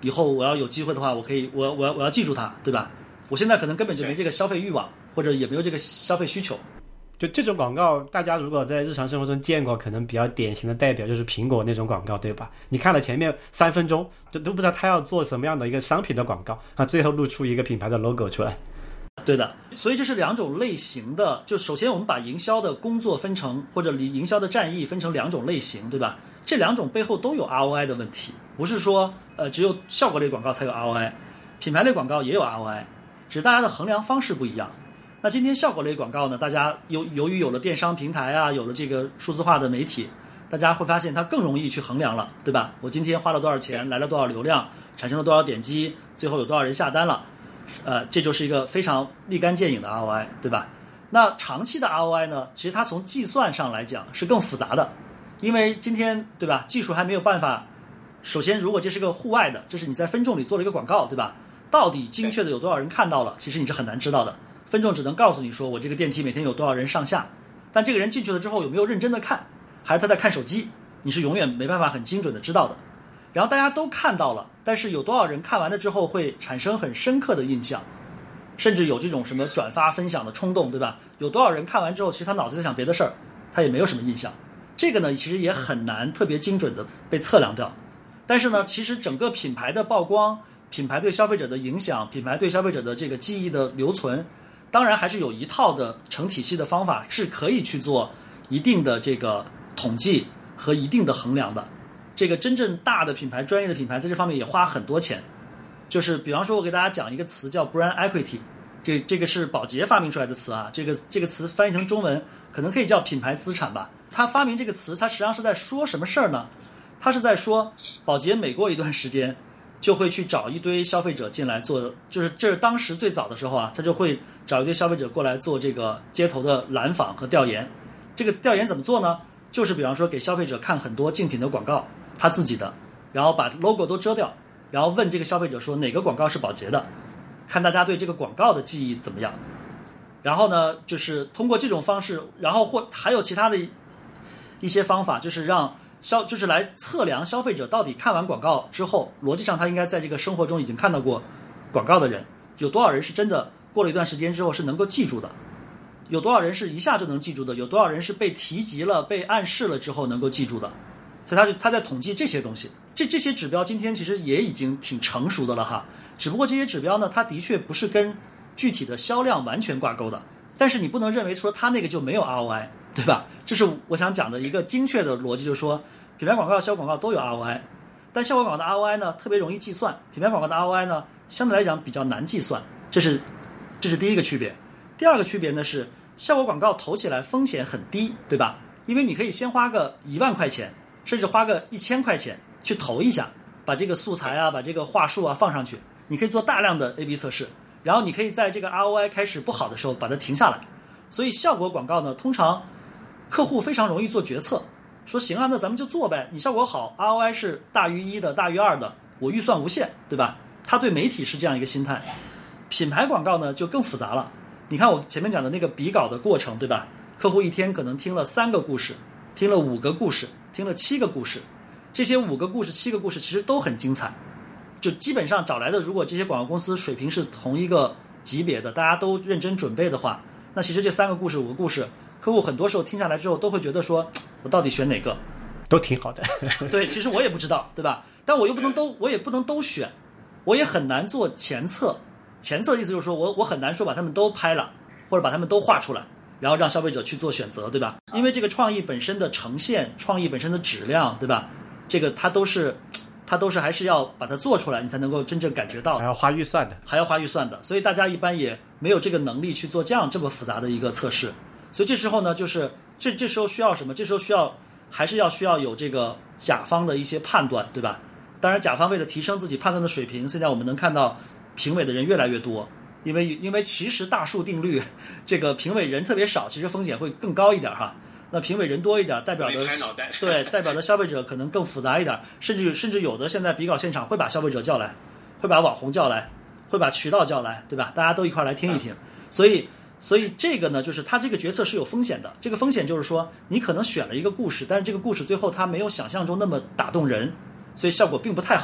D: 以后我要有机会的话，我可以我我要我要记住它，对吧？我现在可能根本就没这个消费欲望，或者也没有这个消费需求。
C: 就这种广告，大家如果在日常生活中见过，可能比较典型的代表就是苹果那种广告，对吧？你看了前面三分钟，就都不知道他要做什么样的一个商品的广告啊，最后露出一个品牌的 logo 出来。
D: 对的，所以这是两种类型的。就首先我们把营销的工作分成，或者营销的战役分成两种类型，对吧？这两种背后都有 R O I 的问题，不是说呃只有效果类广告才有 R O I， 品牌类广告也有 R O I， 只是大家的衡量方式不一样。那今天效果类广告呢，大家由由于有了电商平台啊，有了这个数字化的媒体，大家会发现它更容易去衡量了，对吧？我今天花了多少钱，来了多少流量，产生了多少点击，最后有多少人下单了，呃，这就是一个非常立竿见影的 R O I， 对吧？那长期的 R O I 呢，其实它从计算上来讲是更复杂的，因为今天对吧，技术还没有办法。首先，如果这是个户外的，就是你在分众里做了一个广告，对吧？到底精确的有多少人看到了，其实你是很难知道的。分众只能告诉你说我这个电梯每天有多少人上下，但这个人进去了之后有没有认真的看，还是他在看手机，你是永远没办法很精准的知道的。然后大家都看到了，但是有多少人看完了之后会产生很深刻的印象，甚至有这种什么转发分享的冲动，对吧？有多少人看完之后其实他脑子在想别的事儿，他也没有什么印象。这个呢其实也很难特别精准的被测量掉。但是呢其实整个品牌的曝光，品牌对消费者的影响，品牌对消费者的这个记忆的留存，当然还是有一套的成体系的方法是可以去做一定的这个统计和一定的衡量的。这个真正大的品牌，专业的品牌在这方面也花很多钱。就是比方说我给大家讲一个词叫 brand equity， 这这个是宝洁发明出来的词啊，这个这个词翻译成中文可能可以叫品牌资产吧。他发明这个词，他实际上是在说什么事儿呢？他是在说宝洁每过一段时间就会去找一堆消费者进来做，就是这是当时最早的时候啊，他就会找一堆消费者过来做这个街头的蓝访和调研。这个调研怎么做呢？就是比方说给消费者看很多竞品的广告，他自己的，然后把 logo 都遮掉，然后问这个消费者说哪个广告是宝洁的，看大家对这个广告的记忆怎么样。然后呢就是通过这种方式，然后或还有其他的一些方法，就是让消就是来测量消费者到底看完广告之后，逻辑上他应该在这个生活中已经看到过广告的人，有多少人是真的过了一段时间之后是能够记住的，有多少人是一下就能记住的，有多少人是被提及了被暗示了之后能够记住的。所以他就他在统计这些东西，这这些指标今天其实也已经挺成熟的了哈。只不过这些指标呢，它的确不是跟具体的销量完全挂钩的，但是你不能认为说它那个就没有 R O I， 对吧？这是我想讲的一个精确的逻辑，就是说品牌广告、销广告都有 R O I， 但效果广告的 R O I 呢特别容易计算，品牌广告的 R O I 呢相对来讲比较难计算，这是这是第一个区别。第二个区别呢是效果广告投起来风险很低，对吧？因为你可以先花个一万块钱，甚至花个一千块钱去投一下，把这个素材啊，把这个话术啊放上去，你可以做大量的 A B 测试，然后你可以在这个 R O I 开始不好的时候把它停下来。所以效果广告呢，通常客户非常容易做决策，说行啊，那咱们就做呗，你效果好 R O I 是大于一的，大于二的，我预算无限，对吧？他对媒体是这样一个心态。品牌广告呢就更复杂了，你看我前面讲的那个比稿的过程，对吧？客户一天可能听了三个故事，听了五个故事，听了七个故事，这些五个故事七个故事其实都很精彩，就基本上找来的，如果这些广告公司水平是同一个级别的，大家都认真准备的话，那其实这三个故事五个故事，客户很多时候听下来之后都会觉得说我到底选哪个
C: 都挺好的
D: 对，其实我也不知道，对吧？但我又不能都我也不能都选，我也很难做前测。前测的意思就是说我我很难说把他们都拍了，或者把他们都画出来，然后让消费者去做选择，对吧？因为这个创意本身的呈现，创意本身的质量，对吧？这个它都是它都是还是要把它做出来，你才能够真正感觉到，
C: 还要花预算的，
D: 还要花预算的，所以大家一般也没有这个能力去做这样这么复杂的一个测试。所以这时候呢，就是这这时候需要什么？这时候需要还是要需要有这个甲方的一些判断，对吧？当然，甲方为了提升自己判断的水平，现在我们能看到评委的人越来越多，因为因为其实大数定律，这个评委人特别少，其实风险会更高一点哈。那评委人多一点，代表的对代表的消费者可能更复杂一点，甚至甚至有的现在比稿现场会把消费者叫来，会把网红叫来，会把渠道叫来，对吧？大家都一块来听一听。所以所以这个呢，就是它这个决策是有风险的。这个风险就是说，你可能选了一个故事，但是这个故事最后它没有想象中那么打动人，所以效果并不太好。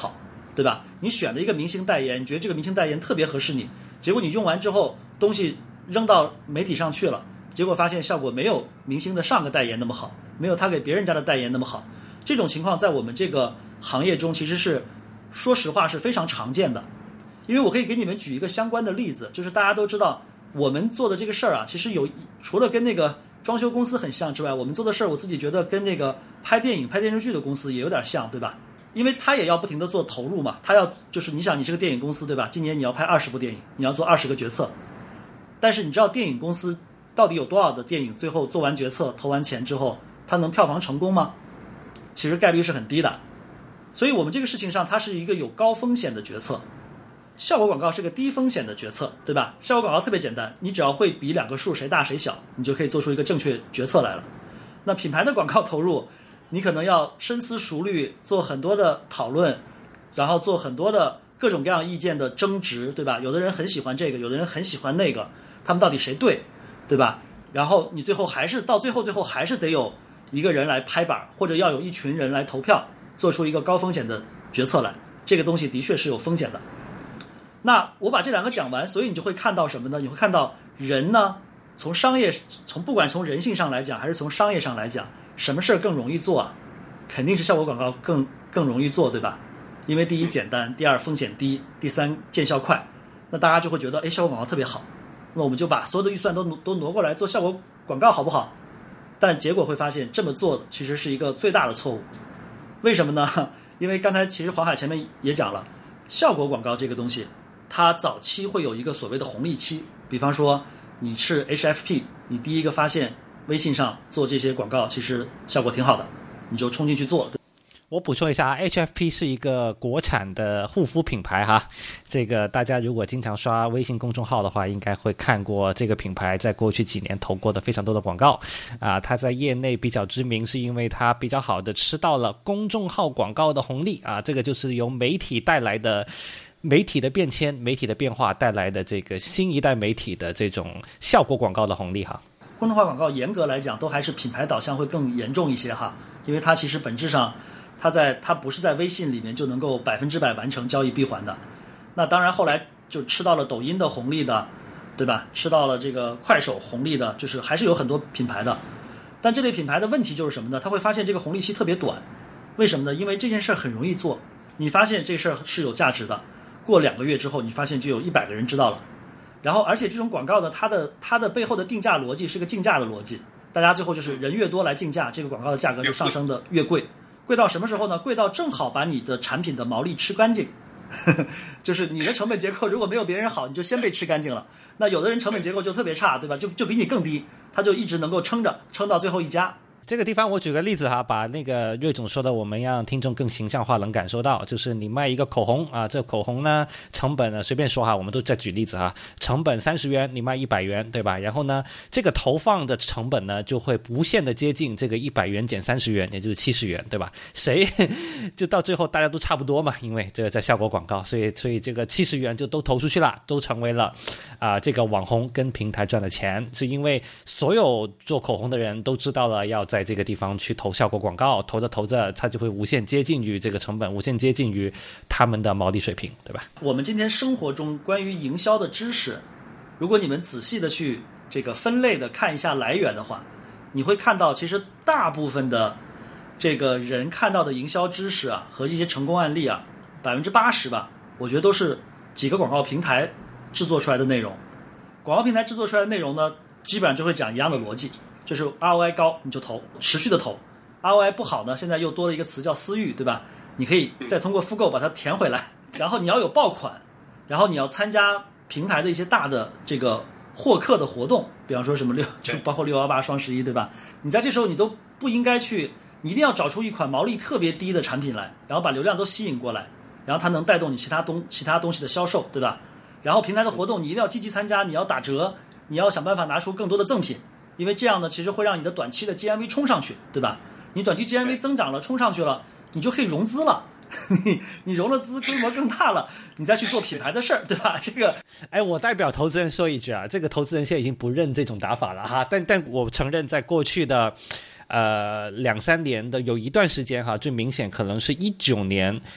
D: 对吧？你选了一个明星代言，你觉得这个明星代言特别合适你，结果你用完之后东西扔到媒体上去了，结果发现效果没有明星的上个代言那么好，没有他给别人家的代言那么好。这种情况在我们这个行业中其实是说实话是非常常见的。因为我可以给你们举一个相关的例子，就是大家都知道我们做的这个事儿啊，其实有除了跟那个装修公司很像之外，我们做的事儿我自己觉得跟那个拍电影拍电视剧的公司也有点像，对吧？因为他也要不停的做投入嘛，他要就是你想你是个电影公司对吧？今年你要拍二十部电影，你要做二十个决策，但是你知道电影公司到底有多少的电影最后做完决策投完钱之后，它能票房成功吗？其实概率是很低的。所以我们这个事情上它是一个有高风险的决策。效果广告是个低风险的决策，对吧？效果广告特别简单，你只要会比两个数谁大谁小，你就可以做出一个正确决策来了。那品牌的广告投入，你可能要深思熟虑，做很多的讨论，然后做很多的各种各样意见的争执，对吧？有的人很喜欢这个，有的人很喜欢那个，他们到底谁对，对吧？然后你最后还是到最后最后还是得有一个人来拍板，或者要有一群人来投票，做出一个高风险的决策来。这个东西的确是有风险的。那我把这两个讲完，所以你就会看到什么呢？你会看到人呢，从商业，从不管从人性上来讲，还是从商业上来讲，什么事儿更容易做啊？肯定是效果广告更更容易做，对吧？因为第一简单，第二风险低，第三见效快。那大家就会觉得，哎，效果广告特别好，那我们就把所有的预算都都挪过来做效果广告，好不好？但结果会发现，这么做其实是一个最大的错误。为什么呢？因为刚才其实黄海前面也讲了，效果广告这个东西，它早期会有一个所谓的红利期，比方说你是 H F P， 你第一个发现微信上做这些广告其实效果挺好的，你就冲进去做。
E: 我补充一下 H F P 是一个国产的护肤品牌哈，这个大家如果经常刷微信公众号的话，应该会看过这个品牌在过去几年投过的非常多的广告啊。它在业内比较知名，是因为它比较好的吃到了公众号广告的红利啊，这个就是由媒体带来的。媒体的变迁，媒体的变化带来的这个新一代媒体的这种效果广告的红利哈。
D: 公众号广告严格来讲都还是品牌导向会更严重一些哈，因为它其实本质上它在它不是在微信里面就能够百分之百完成交易闭环的。那当然后来就吃到了抖音的红利的，对吧？吃到了这个快手红利的，就是还是有很多品牌的。但这类品牌的问题就是什么呢？他会发现这个红利期特别短。为什么呢？因为这件事很容易做，你发现这事儿是有价值的，过两个月之后，你发现就有一百个人知道了。然后，而且这种广告呢，它的它的背后的定价逻辑是个竞价的逻辑。大家最后就是人越多来竞价，这个广告的价格就上升的越贵。贵到什么时候呢？贵到正好把你的产品的毛利吃干净。就是你的成本结构如果没有别人好，你就先被吃干净了。那有的人成本结构就特别差，对吧？就就比你更低，他就一直能够撑着，撑到最后一家。
E: 这个地方我举个例子哈，把那个瑞总说的我们让听众更形象化能感受到，就是你卖一个口红啊，这口红呢成本呢随便说哈，我们都在举例子哈，成本三十元你卖一百元对吧？然后呢这个投放的成本呢就会无限的接近这个一百元减三十元，也就是七十元对吧？谁就到最后大家都差不多嘛，因为这个在效果广告，所以所以这个七十元就都投出去了，都成为了啊、呃、这个网红跟平台赚的钱，是因为所有做口红的人都知道了要在在这个地方去投效果广告，投着投着它就会无限接近于这个成本，无限接近于他们的毛利水平，对吧？
D: 我们今天生活中关于营销的知识，如果你们仔细的去这个分类的看一下来源的话，你会看到其实大部分的这个人看到的营销知识啊和一些成功案例啊，百分之八十吧，我觉得都是几个广告平台制作出来的内容。广告平台制作出来的内容呢，基本上就会讲一样的逻辑。就是 R O I 高你就投，持续的投。R O I 不好呢，现在又多了一个词叫私域，对吧？你可以再通过复购把它填回来，然后你要有爆款，然后你要参加平台的一些大的这个获客的活动，比方说什么六，就包括六幺八、双十一，对吧？你在这时候你都不应该去，你一定要找出一款毛利特别低的产品来，然后把流量都吸引过来，然后它能带动你其他东其他东西的销售，对吧？然后平台的活动你一定要积极参加，你要打折，你要想办法拿出更多的赠品。因为这样呢，其实会让你的短期的 G M V 冲上去，对吧？你短期 G M V 增长了，冲上去了，你就可以融资了。你你融了资，规模更大了，你再去做品牌的事儿，对吧？这个，
E: 哎，我代表投资人说一句啊，这个投资人现在已经不认这种打法了哈，但但我承认，在过去的呃两三年的有一段时间哈，最明显可能是一九年。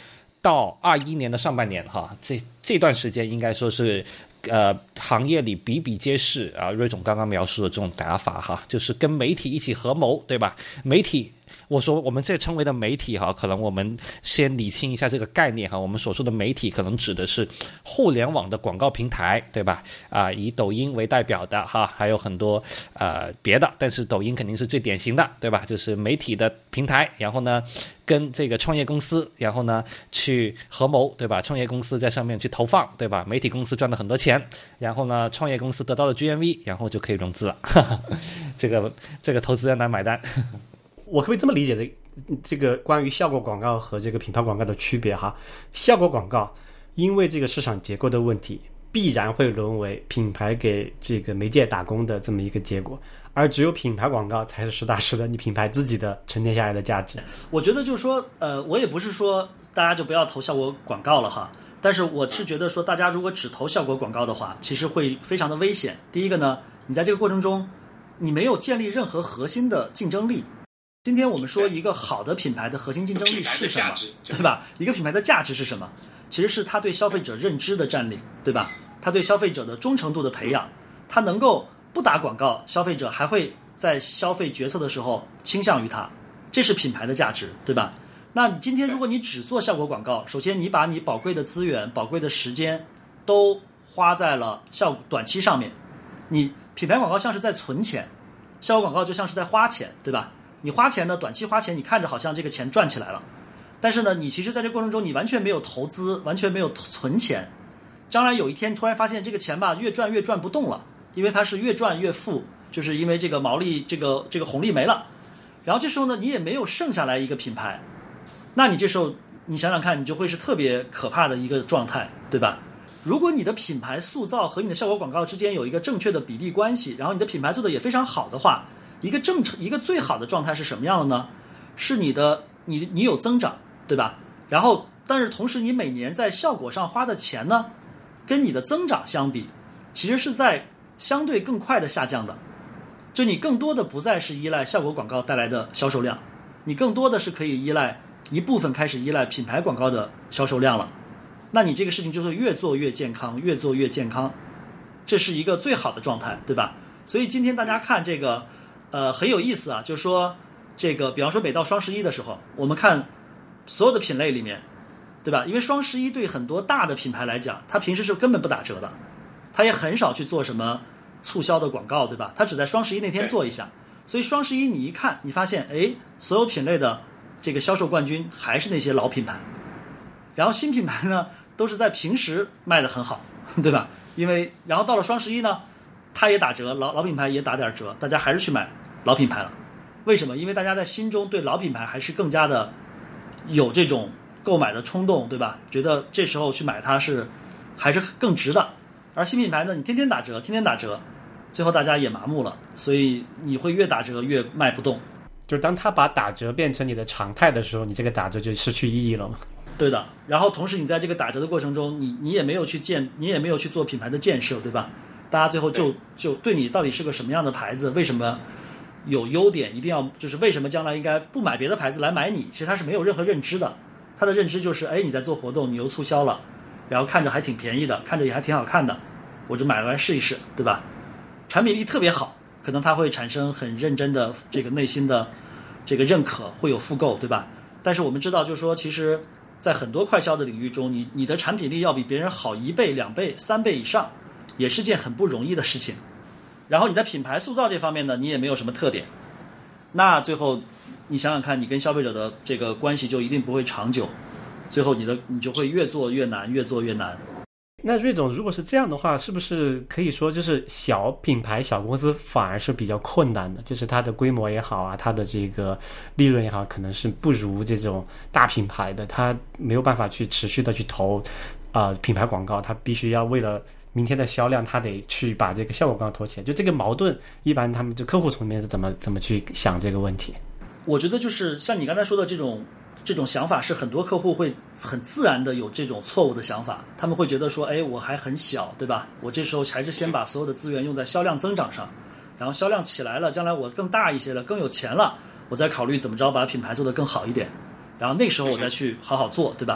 E: 到二一年的上半年哈，这这段时间应该说是。呃，行业里比比皆是啊，瑞总刚刚描述的这种打法哈，就是跟媒体一起合谋，对吧？媒体，我说我们这称为的媒体哈，可能我们先理清一下这个概念哈。我们所说的媒体，可能指的是互联网的广告平台，对吧？啊，以抖音为代表的哈，还有很多呃别的，但是抖音肯定是最典型的，对吧？就是媒体的平台，然后呢。跟这个创业公司，然后呢去合谋，对吧？创业公司在上面去投放，对吧？媒体公司赚了很多钱，然后呢，创业公司得到了 G M V， 然后就可以融资了。这个这个投资人来买单。
C: 我可不可以这么理解的？这个关于效果广告和这个品牌广告的区别哈？效果广告因为这个市场结构的问题，必然会沦为品牌给这个媒介打工的这么一个结果。而只有品牌广告才是实打实的你品牌自己的沉淀下来的价值。
D: 我觉得就是说，呃，我也不是说大家就不要投效果广告了哈，但是我是觉得说，大家如果只投效果广告的话，其实会非常的危险。第一个呢，你在这个过程中，你没有建立任何核心的竞争力。今天我们说一个好的品牌的核心竞争力是什么，对吧？一个品牌的价值是什么？其实是它对消费者认知的占领，对吧？它对消费者的忠诚度的培养，它能够不打广告，消费者还会在消费决策的时候倾向于它，这是品牌的价值，对吧？那你今天如果你只做效果广告，首先你把你宝贵的资源、宝贵的时间都花在了效短期上面，你品牌广告像是在存钱，效果广告就像是在花钱，对吧？你花钱呢，短期花钱，你看着好像这个钱赚起来了，但是呢，你其实在这过程中你完全没有投资，完全没有存钱，将来有一天突然发现这个钱吧，越赚越赚不动了。因为它是越赚越富，就是因为这个毛利这个这个红利没了，然后这时候呢，你也没有剩下来一个品牌，那你这时候你想想看，你就会是特别可怕的一个状态，对吧？如果你的品牌塑造和你的效果广告之间有一个正确的比例关系，然后你的品牌做的也非常好的话，一个正一个最好的状态是什么样的呢？是你的你你有增长，对吧？然后但是同时你每年在效果上花的钱呢，跟你的增长相比，其实是在相对更快的下降的，就你更多的不再是依赖效果广告带来的销售量，你更多的是可以依赖一部分开始依赖品牌广告的销售量了，那你这个事情就会越做越健康，越做越健康，这是一个最好的状态，对吧？所以今天大家看这个呃很有意思啊，就是说这个比方说每到双十一的时候，我们看所有的品类里面，对吧？因为双十一对很多大的品牌来讲，它平时是根本不打折的，它也很少去做什么促销的广告，对吧？它只在双十一那天做一下，所以双十一你一看，你发现，哎，所有品类的这个销售冠军还是那些老品牌，然后新品牌呢都是在平时卖得很好，对吧？因为然后到了双十一呢，它也打折，老老品牌也打点折，大家还是去买老品牌了。为什么？因为大家在心中对老品牌还是更加的有这种购买的冲动，对吧？觉得这时候去买它是还是更值的。而新品牌呢，你天天打折，天天打折，最后大家也麻木了，所以你会越打折越卖不动。
C: 就当他把打折变成你的常态的时候，你这个打折就失去意义了嘛？
D: 对的。然后同时你在这个打折的过程中，你你也没有去建，你也没有去做品牌的建设，对吧？大家最后就就对你到底是个什么样的牌子，为什么有优点，一定要就是为什么将来应该不买别的牌子来买你，其实他是没有任何认知的。他的认知就是，哎，你在做活动，你又促销了，然后看着还挺便宜的，看着也还挺好看的，我就买了来试一试，对吧？产品力特别好，可能它会产生很认真的这个内心的这个认可，会有复购，对吧？但是我们知道，就是说，其实在很多快销的领域中，你你的产品力要比别人好一倍、两倍、三倍以上，也是件很不容易的事情。然后你在品牌塑造这方面呢，你也没有什么特点，那最后你想想看，你跟消费者的这个关系就一定不会长久，最后你的你就会越做越难，越做越难。
C: 那瑞总，如果是这样的话，是不是可以说就是小品牌、小公司反而是比较困难的？就是它的规模也好啊，它的这个利润也好，可能是不如这种大品牌的，它没有办法去持续的去投啊、呃、品牌广告，它必须要为了明天的销量，它得去把这个效果广告投起来。就这个矛盾，一般他们就客户层面是怎么怎么去想这个问题？
D: 我觉得就是像你刚才说的这种。这种想法是很多客户会很自然的有这种错误的想法，他们会觉得说，哎，我还很小，对吧？我这时候还是先把所有的资源用在销量增长上，然后销量起来了，将来我更大一些了，更有钱了，我再考虑怎么着把品牌做得更好一点，然后那时候我再去好好做，对吧？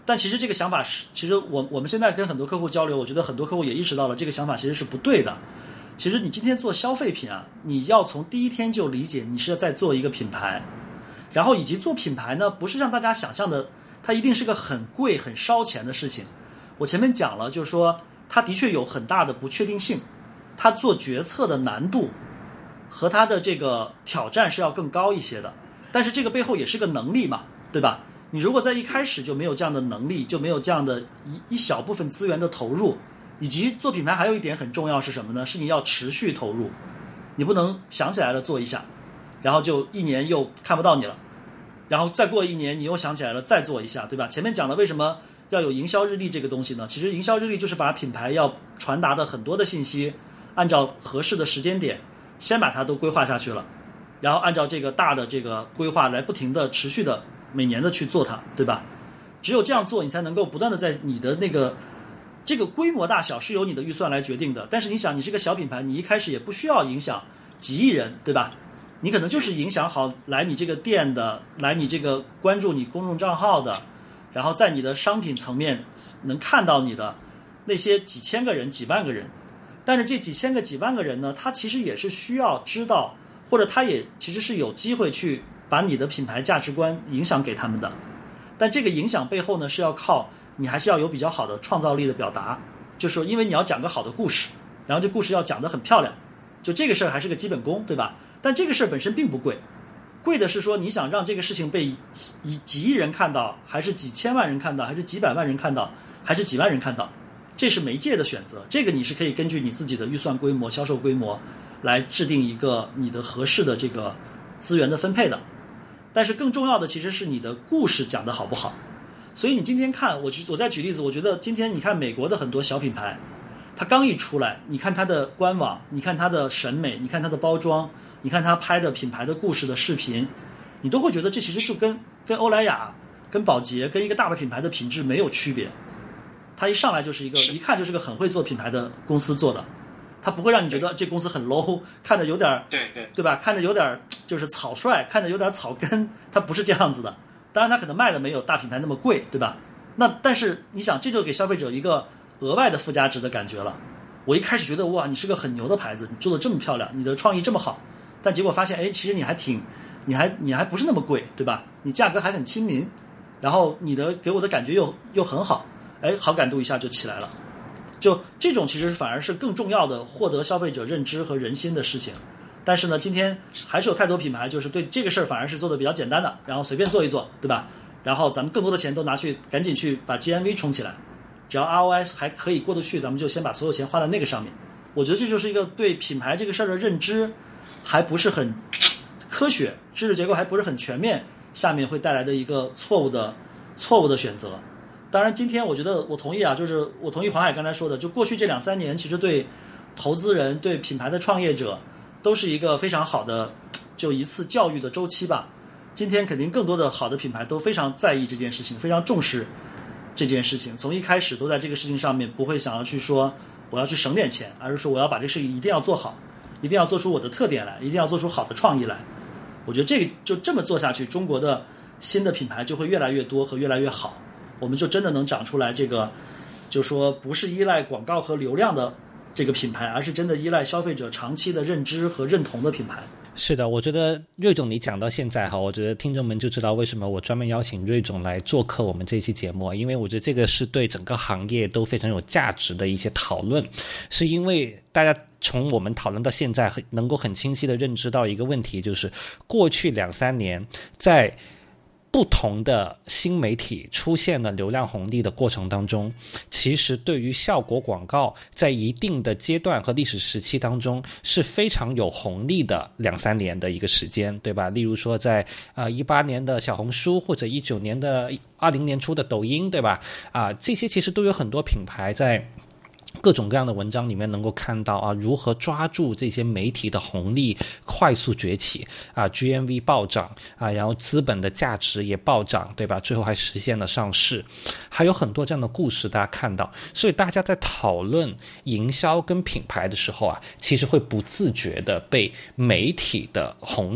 D: 但其实这个想法是，其实我我们现在跟很多客户交流，我觉得很多客户也意识到了这个想法其实是不对的。其实你今天做消费品啊，你要从第一天就理解你是在做一个品牌，然后以及做品牌呢，不是让大家想象的它一定是个很贵很烧钱的事情。我前面讲了，就是说它的确有很大的不确定性，它做决策的难度和它的这个挑战是要更高一些的，但是这个背后也是个能力嘛，对吧？你如果在一开始就没有这样的能力，就没有这样的一一小部分资源的投入，以及做品牌还有一点很重要是什么呢？是你要持续投入，你不能想起来了做一下，然后就一年又看不到你了，然后再过一年你又想起来了再做一下，对吧？前面讲了为什么要有营销日历这个东西呢？其实营销日历就是把品牌要传达的很多的信息，按照合适的时间点先把它都规划下去了，然后按照这个大的这个规划来不停的持续的每年的去做它，对吧？只有这样做，你才能够不断的在你的那个这个规模大小是由你的预算来决定的。但是你想，你是个小品牌，你一开始也不需要影响几亿人，对吧？你可能就是影响好来你这个店的，来你这个关注你公众账号的，然后在你的商品层面能看到你的那些几千个人几万个人。但是这几千个几万个人呢，他其实也是需要知道，或者他也其实是有机会去把你的品牌价值观影响给他们的。但这个影响背后呢，是要靠你还是要有比较好的创造力的表达，就是说因为你要讲个好的故事，然后这故事要讲得很漂亮，就这个事儿还是个基本功，对吧？但这个事儿本身并不贵，贵的是说你想让这个事情被以几亿人看到，还是几千万人看到，还是几百万人看到，还是几万人看到，这是媒介的选择。这个你是可以根据你自己的预算规模、销售规模来制定一个你的合适的这个资源的分配的。但是更重要的其实是你的故事讲得好不好。所以你今天看，我我再举例子，我觉得今天你看美国的很多小品牌，它刚一出来，你看它的官网，你看它的审美，你看它的包装，你看它拍的品牌的故事的视频，你都会觉得这其实就跟跟欧莱雅、跟宝洁、跟一个大的品牌的品质没有区别。它一上来就是一个一看就是个很会做品牌的公司做的，它不会让你觉得这公司很 low， 看着有点对对对吧？看着有点就是草率，看着有点草根，它不是这样子的。当然它可能卖的没有大品牌那么贵，对吧？那但是你想，这就给消费者一个额外的附加值的感觉了。我一开始觉得哇，你是个很牛的牌子，你做的这么漂亮，你的创意这么好，但结果发现，哎，其实你还挺，你还你还不是那么贵，对吧？你价格还很亲民，然后你的给我的感觉又又很好，哎，好感度一下就起来了。就这种其实反而是更重要的获得消费者认知和人心的事情。但是呢，今天还是有太多品牌就是对这个事儿反而是做的比较简单的，然后随便做一做，对吧？然后咱们更多的钱都拿去赶紧去把 G M V 冲起来，只要 R O I 还可以过得去，咱们就先把所有钱花在那个上面。我觉得这就是一个对品牌这个事儿的认知还不是很科学，知识结构还不是很全面，下面会带来的一个错误的错误的选择。当然今天我觉得我同意啊，就是我同意黄海刚才说的，就过去这两三年其实对投资人对品牌的创业者都是一个非常好的就一次教育的周期吧。今天肯定更多的好的品牌都非常在意这件事情，非常重视这件事情，从一开始都在这个事情上面不会想要去说我要去省点钱，而是说我要把这个事情一定要做好，一定要做出我的特点来，一定要做出好的创意来。我觉得这个就这么做下去，中国的新的品牌就会越来越多和越来越好，我们就真的能长出来这个就说不是依赖广告和流量的这个品牌，而是真的依赖消费者长期的认知和认同的品牌。
E: 是的，我觉得瑞总你讲到现在哈，我觉得听众们就知道为什么我专门邀请瑞总来做客我们这期节目，因为我觉得这个是对整个行业都非常有价值的一些讨论，是因为大家从我们讨论到现在能够很清晰的认知到一个问题，就是过去两三年在不同的新媒体出现了流量红利的过程当中，其实对于效果广告在一定的阶段和历史时期当中是非常有红利的两三年的一个时间，对吧？例如说在呃一八年的小红书，或者一九年的二零年初的抖音，对吧？啊、呃，这些其实都有很多品牌在各种各样的文章里面能够看到啊，如何抓住这些媒体的红利快速崛起啊 ，G M V 暴涨啊，然后资本的价值也暴涨，对吧？最后还实现了上市，还有很多这样的故事大家看到。所以大家在讨论营销跟品牌的时候啊，其实会不自觉的被媒体的红利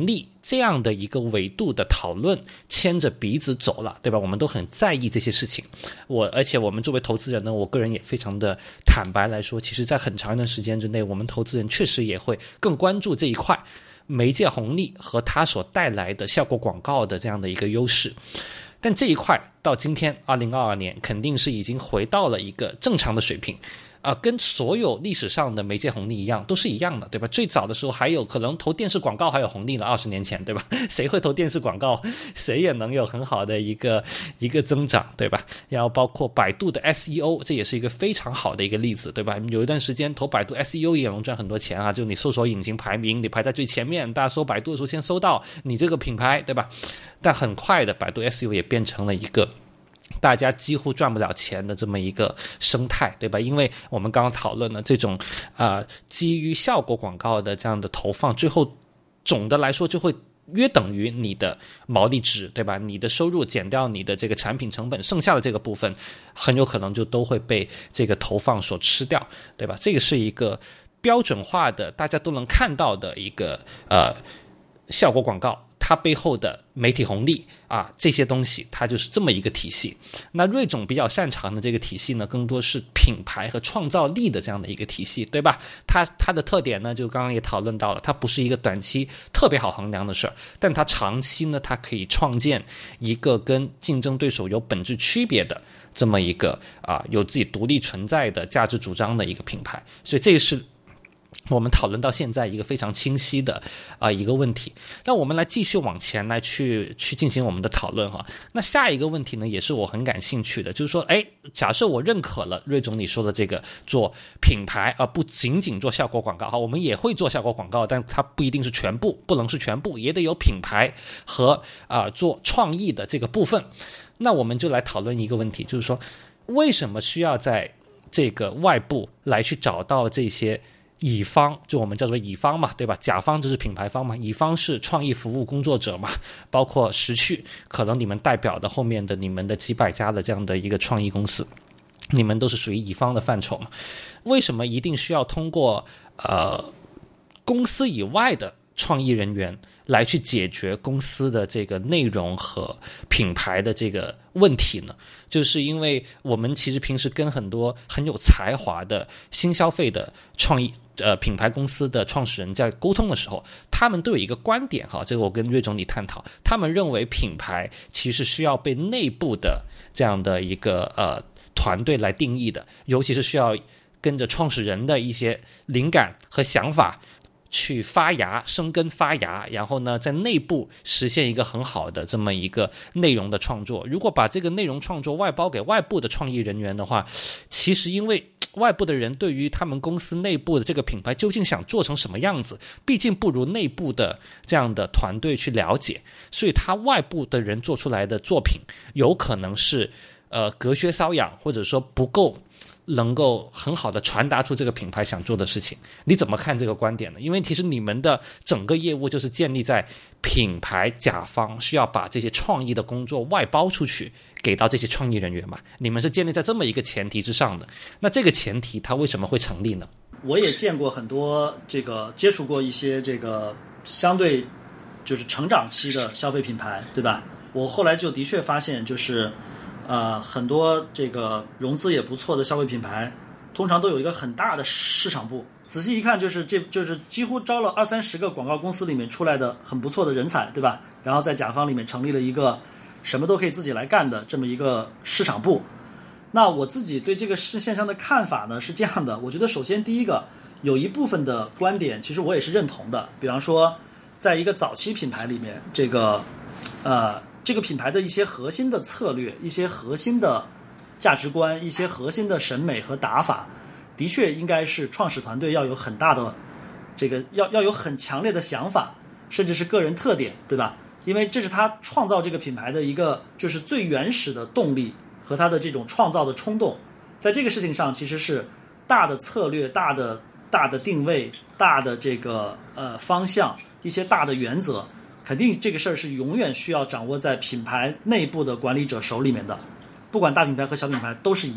E: 这样的一个维度的讨论牵着鼻子走了，对吧？我们都很在意这些事情。我而且我们作为投资人呢，我个人也非常的坦白来说，其实在很长一段时间之内，我们投资人确实也会更关注这一块媒介红利和它所带来的效果广告的这样的一个优势。但这一块到今天二零二二年肯定是已经回到了一个正常的水平啊、呃，跟所有历史上的媒介红利一样，都是一样的，对吧？最早的时候还有可能投电视广告还有红利了，二十年前，对吧？谁会投电视广告，谁也能有很好的一个一个增长，对吧？然后包括百度的 S E O， 这也是一个非常好的一个例子，对吧？有一段时间投百度 S E O 也能赚很多钱啊，就你搜索引擎排名，你排在最前面，大家搜百度的时候先搜到你这个品牌，对吧？但很快的，百度 S E O 也变成了一个大家几乎赚不了钱的这么一个生态，对吧？因为我们刚刚讨论了这种呃基于效果广告的这样的投放，最后总的来说就会约等于你的毛利值，对吧？你的收入减掉你的这个产品成本，剩下的这个部分很有可能就都会被这个投放所吃掉，对吧？这个是一个标准化的大家都能看到的一个呃效果广告，它背后的媒体红利啊，这些东西它就是这么一个体系。那瑞总比较擅长的这个体系呢，更多是品牌和创造力的这样的一个体系，对吧？它它的特点呢，就刚刚也讨论到了，它不是一个短期特别好衡量的事儿，但它长期呢，它可以创建一个跟竞争对手有本质区别的这么一个啊，有自己独立存在的价值主张的一个品牌。所以这是我们讨论到现在一个非常清晰的啊、呃、一个问题。那我们来继续往前来去去进行我们的讨论哈。那下一个问题呢，也是我很感兴趣的，就是说，哎，假设我认可了瑞总你说的这个做品牌啊、呃，不仅仅做效果广告哈，我们也会做效果广告，但它不一定是全部，不能是全部，也得有品牌和啊、呃、做创意的这个部分。那我们就来讨论一个问题，就是说，为什么需要在这个外部来去找到这些乙方，就我们叫做乙方嘛，对吧？甲方就是品牌方嘛，乙方是创意服务工作者嘛，包括时序，可能你们代表的后面的你们的几百家的这样的一个创意公司，你们都是属于乙方的范畴嘛。为什么一定需要通过呃公司以外的创意人员来去解决公司的这个内容和品牌的这个问题呢？就是因为我们其实平时跟很多很有才华的新消费的创意呃品牌公司的创始人在沟通的时候，他们都有一个观点哈，这个我跟瑞总理探讨，他们认为品牌其实需要被内部的这样的一个呃团队来定义的，尤其是需要跟着创始人的一些灵感和想法去发芽生根发芽，然后呢在内部实现一个很好的这么一个内容的创作。如果把这个内容创作外包给外部的创意人员的话，其实因为外部的人对于他们公司内部的这个品牌究竟想做成什么样子，毕竟不如内部的这样的团队去了解，所以他外部的人做出来的作品有可能是呃隔靴搔痒，或者说不够能够很好的传达出这个品牌想做的事情。你怎么看这个观点呢？因为其实你们的整个业务就是建立在品牌甲方需要把这些创意的工作外包出去给到这些创意人员嘛，你们是建立在这么一个前提之上的。那这个前提它为什么会成立呢？
D: 我也见过很多这个接触过一些这个相对就是成长期的消费品牌，对吧？我后来就的确发现，就是呃，很多这个融资也不错的消费品牌，通常都有一个很大的市场部。仔细一看，就是这就是几乎招了二三十个广告公司里面出来的很不错的人才，对吧？然后在甲方里面成立了一个什么都可以自己来干的这么一个市场部。那我自己对这个现象的看法呢是这样的，我觉得首先第一个，有一部分的观点其实我也是认同的，比方说，在一个早期品牌里面，这个呃。这个品牌的一些核心的策略、一些核心的价值观、一些核心的审美和打法，的确应该是创始团队要有很大的这个要要有很强烈的想法，甚至是个人特点，对吧？因为这是他创造这个品牌的一个就是最原始的动力和他的这种创造的冲动。在这个事情上，其实是大的策略、大的大的定位、大的这个呃方向、一些大的原则。肯定这个事儿是永远需要掌握在品牌内部的管理者手里面的，不管大品牌和小品牌都是一样。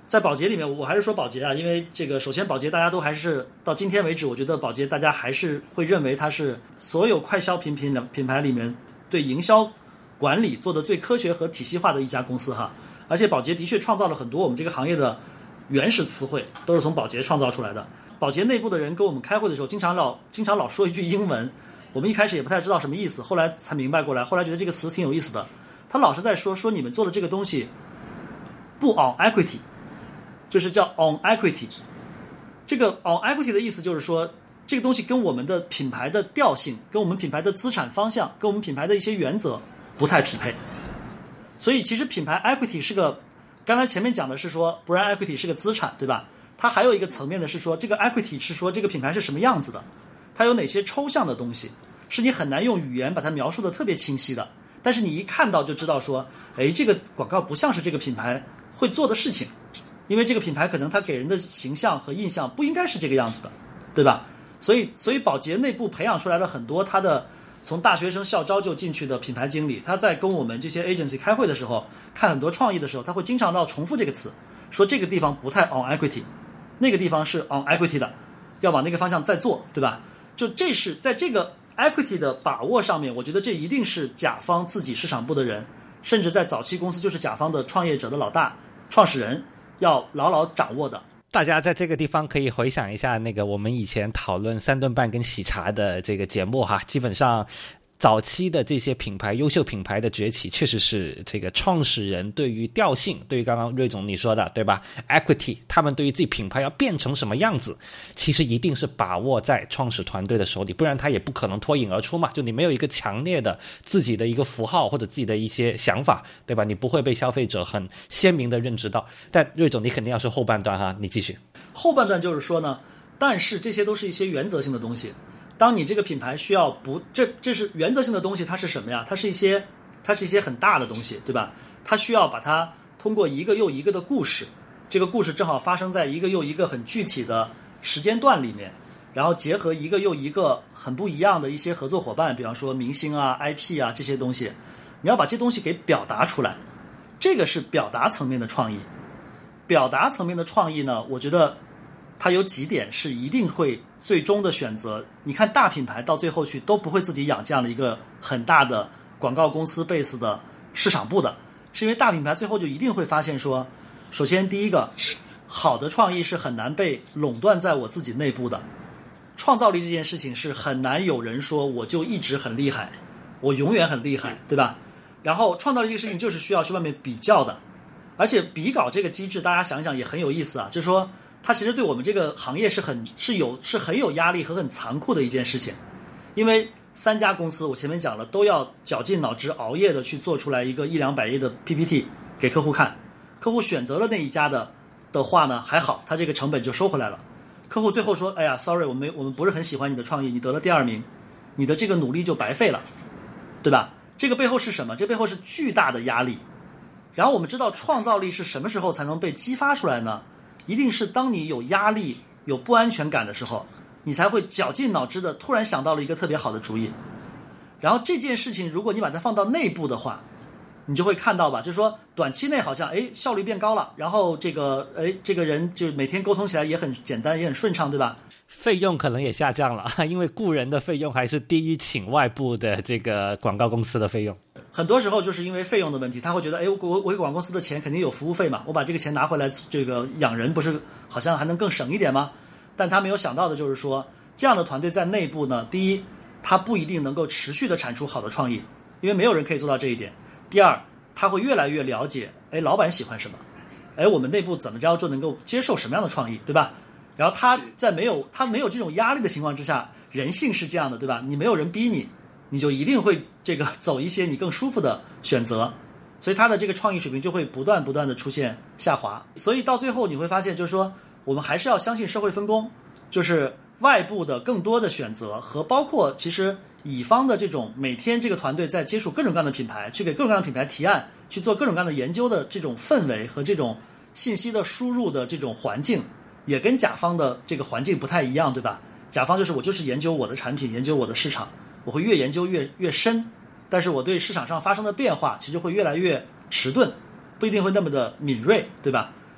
D: 在宝洁里面，我还是说宝洁啊，因为这个首先宝洁大家都还是到今天为止，我觉得宝洁大家还是会认为它是所有快消品品品牌里面对营销管理做的最科学和体系化的一家公司哈。而且宝洁的确创造了很多我们这个行业的原始词汇，都是从宝洁创造出来的。宝洁内部的人跟我们开会的时候，经常老经常老说一句英文，我们一开始也不太知道什么意思，后来才明白过来，后来觉得这个词挺有意思的。他老是在说说你们做的这个东西不 on equity， 就是叫 on equity。这个 on equity 的意思就是说，这个东西跟我们的品牌的调性、跟我们品牌的资产方向、跟我们品牌的一些原则不太匹配。所以其实品牌 equity 是个，刚才前面讲的是说 brand equity 是个资产，对吧？它还有一个层面的是说，这个 equity 是说这个品牌是什么样子的，它有哪些抽象的东西，是你很难用语言把它描述的特别清晰的，但是你一看到就知道说，哎，这个广告不像是这个品牌会做的事情，因为这个品牌可能它给人的形象和印象不应该是这个样子的，对吧？所以所以宝洁内部培养出来了很多它的从大学生校招就进去的品牌经理，他在跟我们这些 agency 开会的时候，看很多创意的时候，他会经常要重复这个词，说这个地方不太 on equity， 那个地方是 on equity 的，要往那个方向再做，对吧？就这是在这个 equity 的把握上面，我觉得这一定是甲方自己市场部的人，甚至在早期公司就是甲方的创业者的老大创始人要牢牢掌握的。
E: 大家在这个地方可以回想一下那个我们以前讨论三顿半跟喜茶的这个节目哈，基本上早期的这些品牌优秀品牌的崛起确实是这个创始人对于调性，对于刚刚瑞总你说的对吧 equity， 他们对于自己品牌要变成什么样子，其实一定是把握在创始团队的手里，不然他也不可能脱颖而出嘛，就你没有一个强烈的自己的一个符号或者自己的一些想法，对吧？你不会被消费者很鲜明的认知到。但瑞总你肯定要说后半段哈，你继续。
D: 后半段就是说呢，但是这些都是一些原则性的东西，当你这个品牌需要不，这这是原则性的东西，它是什么呀？它是一些，它是一些很大的东西，对吧？它需要把它通过一个又一个的故事，这个故事正好发生在一个又一个很具体的时间段里面，然后结合一个又一个很不一样的一些合作伙伴，比方说明星啊、I P 啊这些东西，你要把这些东西给表达出来，这个是表达层面的创意。表达层面的创意呢，我觉得它有几点是一定会最终的选择。你看大品牌到最后去都不会自己养这样的一个很大的广告公司 base 的市场部的，是因为大品牌最后就一定会发现说，首先第一个，好的创意是很难被垄断在我自己内部的，创造力这件事情是很难有人说我就一直很厉害，我永远很厉害，对吧？然后创造力这个事情就是需要去外面比较的，而且比稿这个机制大家想想也很有意思啊，就是说它其实对我们这个行业是很是有是很有压力和很残酷的一件事情，因为三家公司我前面讲了都要绞尽脑汁熬夜的去做出来一个一两百页的 P P T 给客户看，客户选择了那一家的的话呢还好，他这个成本就收回来了，客户最后说哎呀 sorry 我们我们不是很喜欢你的创意，你得了第二名，你的这个努力就白费了，对吧？这个背后是什么？这背后是巨大的压力。然后我们知道创造力是什么时候才能被激发出来呢？一定是当你有压力有不安全感的时候，你才会绞尽脑汁的突然想到了一个特别好的主意。然后这件事情如果你把它放到内部的话，你就会看到吧，就是说短期内好像哎效率变高了，然后这个哎这个人就每天沟通起来也很简单也很顺畅，对吧？
E: 费用可能也下降了，因为雇人的费用还是低于请外部的这个广告公司的费用。
D: 很多时候就是因为费用的问题，他会觉得哎我我给广告公司的钱肯定有服务费嘛，我把这个钱拿回来这个养人不是好像还能更省一点吗？但他没有想到的就是说，这样的团队在内部呢，第一他不一定能够持续的产出好的创意，因为没有人可以做到这一点。第二他会越来越了解哎老板喜欢什么，哎我们内部怎么着就能够接受什么样的创意，对吧？然后他在没有他没有这种压力的情况之下，人性是这样的，对吧？你没有人逼你，你就一定会这个走一些你更舒服的选择，所以他的这个创意水平就会不断不断的出现下滑。所以到最后你会发现，就是说我们还是要相信社会分工，就是外部的更多的选择和包括其实乙方的这种每天这个团队在接触各种各样的品牌，去给各种各样的品牌提案，去做各种各样的研究的这种氛围和这种信息的输入的这种环境，也跟甲方的这个环境不太一样，对吧？甲方就是我就是研究我的产品，研究我的市场，我会越研究越越深，但是我对市场上发生的变化其实会越来越迟钝，不一定会那么的敏锐，对吧？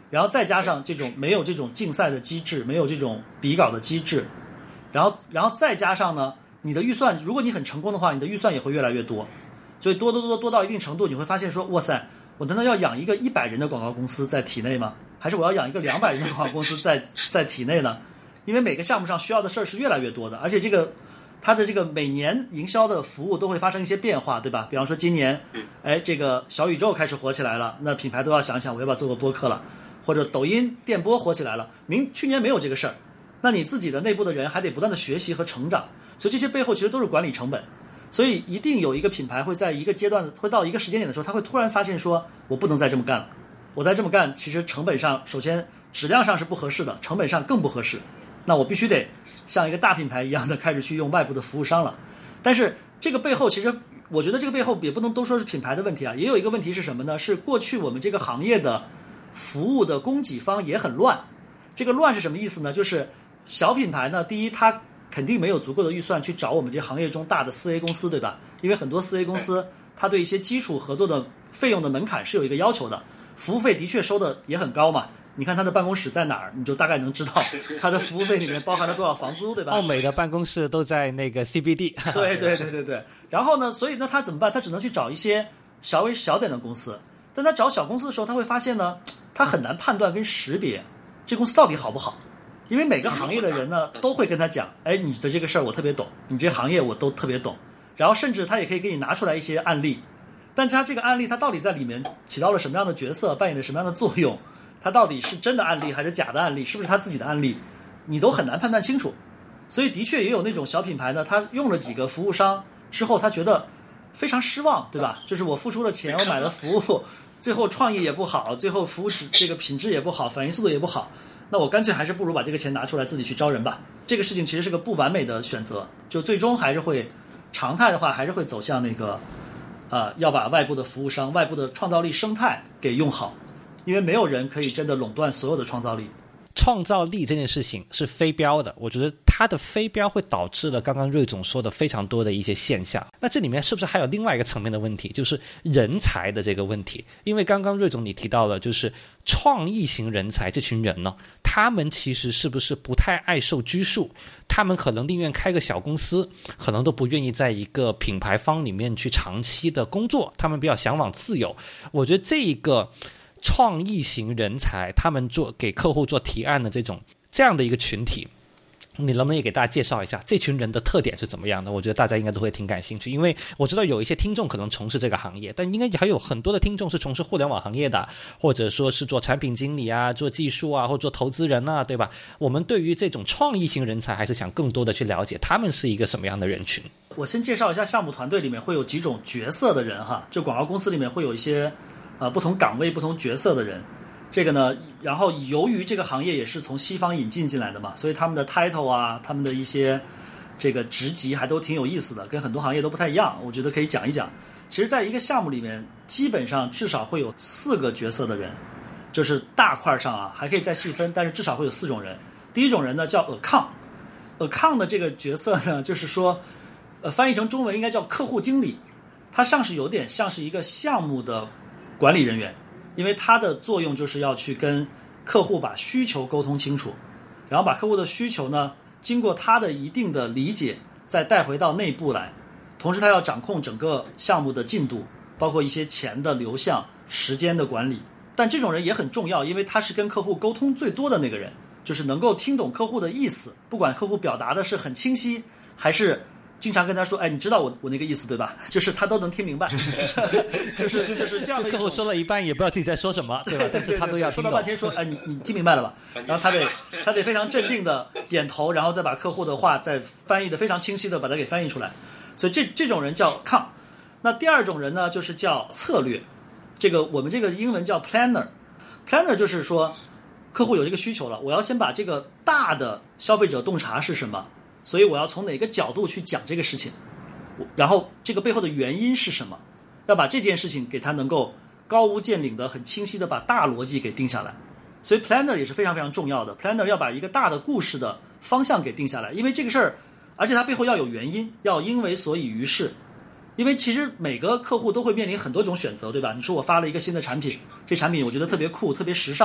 D: 然后再加上这种没有这种竞赛的机制，没有这种比稿的机制，然后然后再加上呢，你的预算，如果你很成功的话，你的预算也会越来越多，所以多多多多到一定程度，你会发现说，哇塞，我难道要养一个一百人的广告公司在体内吗？还是我要养一个两百人的广告公司在在体内呢？因为每个项目上需要的事儿是越来越多的，而且这个它的这个每年营销的服务都会发生一些变化，对吧？比方说今年，哎，这个小宇宙开始火起来了，那品牌都要想想我要不要做个播客了，或者抖音电波火起来了，明去年没有这个事儿，那你自己的内部的人还得不断的学习和成长，所以这些背后其实都是管理成本。所以一定有一个品牌会在一个阶段，会到一个时间点的时候，他会突然发现说，我不能再这么干了，我再这么干，其实成本上首先质量上是不合适的，成本上更不合适，那我必须得像一个大品牌一样的开始去用外部的服务商了。但是这个背后，其实我觉得这个背后也不能都说是品牌的问题啊，也有一个问题是什么呢？是过去我们这个行业的服务的供给方也很乱。这个乱是什么意思呢？就是小品牌呢，第一它肯定没有足够的预算去找我们这行业中大的 四 A 公司，对吧？因为很多 四 A 公司它对一些基础合作的费用的门槛是有一个要求的，服务费的确收的也很高嘛。你看他的办公室在哪儿，你就大概能知道他的服务费里面包含了多少房租，对吧？
E: 奥美的办公室都在那个 C B D。
D: 对对对对对。然后呢，所以呢他怎么办？他只能去找一些稍微小点的公司。但他找小公司的时候，他会发现呢，他很难判断跟识别这公司到底好不好。因为每个行业的人呢都会跟他讲，哎，你的这个事儿我特别懂，你这行业我都特别懂。然后甚至他也可以给你拿出来一些案例，但是他这个案例他到底在里面起到了什么样的角色，扮演了什么样的作用，他到底是真的案例还是假的案例，是不是他自己的案例，你都很难判断清楚。所以的确也有那种小品牌呢，他用了几个服务商之后，他觉得非常失望，对吧？就是我付出了钱，我买了服务，最后创意也不好，最后服务质这个品质也不好，反应速度也不好，那我干脆还是不如把这个钱拿出来自己去招人吧。这个事情其实是个不完美的选择，就最终还是会常态的话还是会走向那个呃，要把外部的服务商、外部的创造力生态给用好，因为没有人可以真的垄断所有的创造力。
E: 创造力这件事情是非标的，我觉得它的非标会导致了刚刚瑞总说的非常多的一些现象。那这里面是不是还有另外一个层面的问题，就是人才的这个问题？因为刚刚瑞总你提到了，就是创意型人才这群人呢，他们其实是不是不太爱受拘束？他们可能宁愿开个小公司，可能都不愿意在一个品牌方里面去长期的工作，他们比较向往自由。我觉得这一个创意型人才，他们做给客户做提案的这种这样的一个群体，你能不能也给大家介绍一下这群人的特点是怎么样的？我觉得大家应该都会挺感兴趣，因为我知道有一些听众可能从事这个行业，但应该还有很多的听众是从事互联网行业的，或者说是做产品经理啊，做技术啊，或者做投资人啊，对吧？我们对于这种创意型人才还是想更多的去了解他们是一个什么样的人群。
D: 我先介绍一下项目团队里面会有几种角色的人哈，就广告公司里面会有一些呃不同岗位不同角色的人。这个呢，然后由于这个行业也是从西方引进进来的嘛，所以他们的 title 啊，他们的一些这个职级还都挺有意思的，跟很多行业都不太一样，我觉得可以讲一讲。其实在一个项目里面基本上至少会有四个角色的人，就是大块上啊还可以再细分，但是至少会有四种人。第一种人呢叫 account account 的这个角色呢，就是说呃翻译成中文应该叫客户经理，它像是有点像是一个项目的管理人员，因为它的作用就是要去跟客户把需求沟通清楚，然后把客户的需求呢经过他的一定的理解再带回到内部来，同时他要掌控整个项目的进度，包括一些钱的流向、时间的管理。但这种人也很重要，因为他是跟客户沟通最多的那个人，就是能够听懂客户的意思，不管客户表达的是很清晰还是经常跟他说，哎，你知道我我那个意思对吧？就是他都能听明白，就是就是这样的一种。
E: 客户说了一半也不知道自己在说什么，对吧？
D: 对对对对，
E: 但是他都要听懂。
D: 说到半天说，哎，你你听明白了吧？然后他得他得非常镇定的点头，然后再把客户的话再翻译的非常清晰的把它给翻译出来。所以这这种人叫 com。那第二种人呢，就是叫策略。这个我们这个英文叫 planner。planner 就是说，客户有这个需求了，我要先把这个大的消费者洞察是什么。所以我要从哪个角度去讲这个事情，然后这个背后的原因是什么，要把这件事情给它能够高屋建瓴的很清晰的把大逻辑给定下来。所以 planner 也是非常非常重要的， planner 要把一个大的故事的方向给定下来，因为这个事儿而且它背后要有原因，要因为所以于是。因为其实每个客户都会面临很多种选择，对吧？你说我发了一个新的产品，这产品我觉得特别酷特别时尚，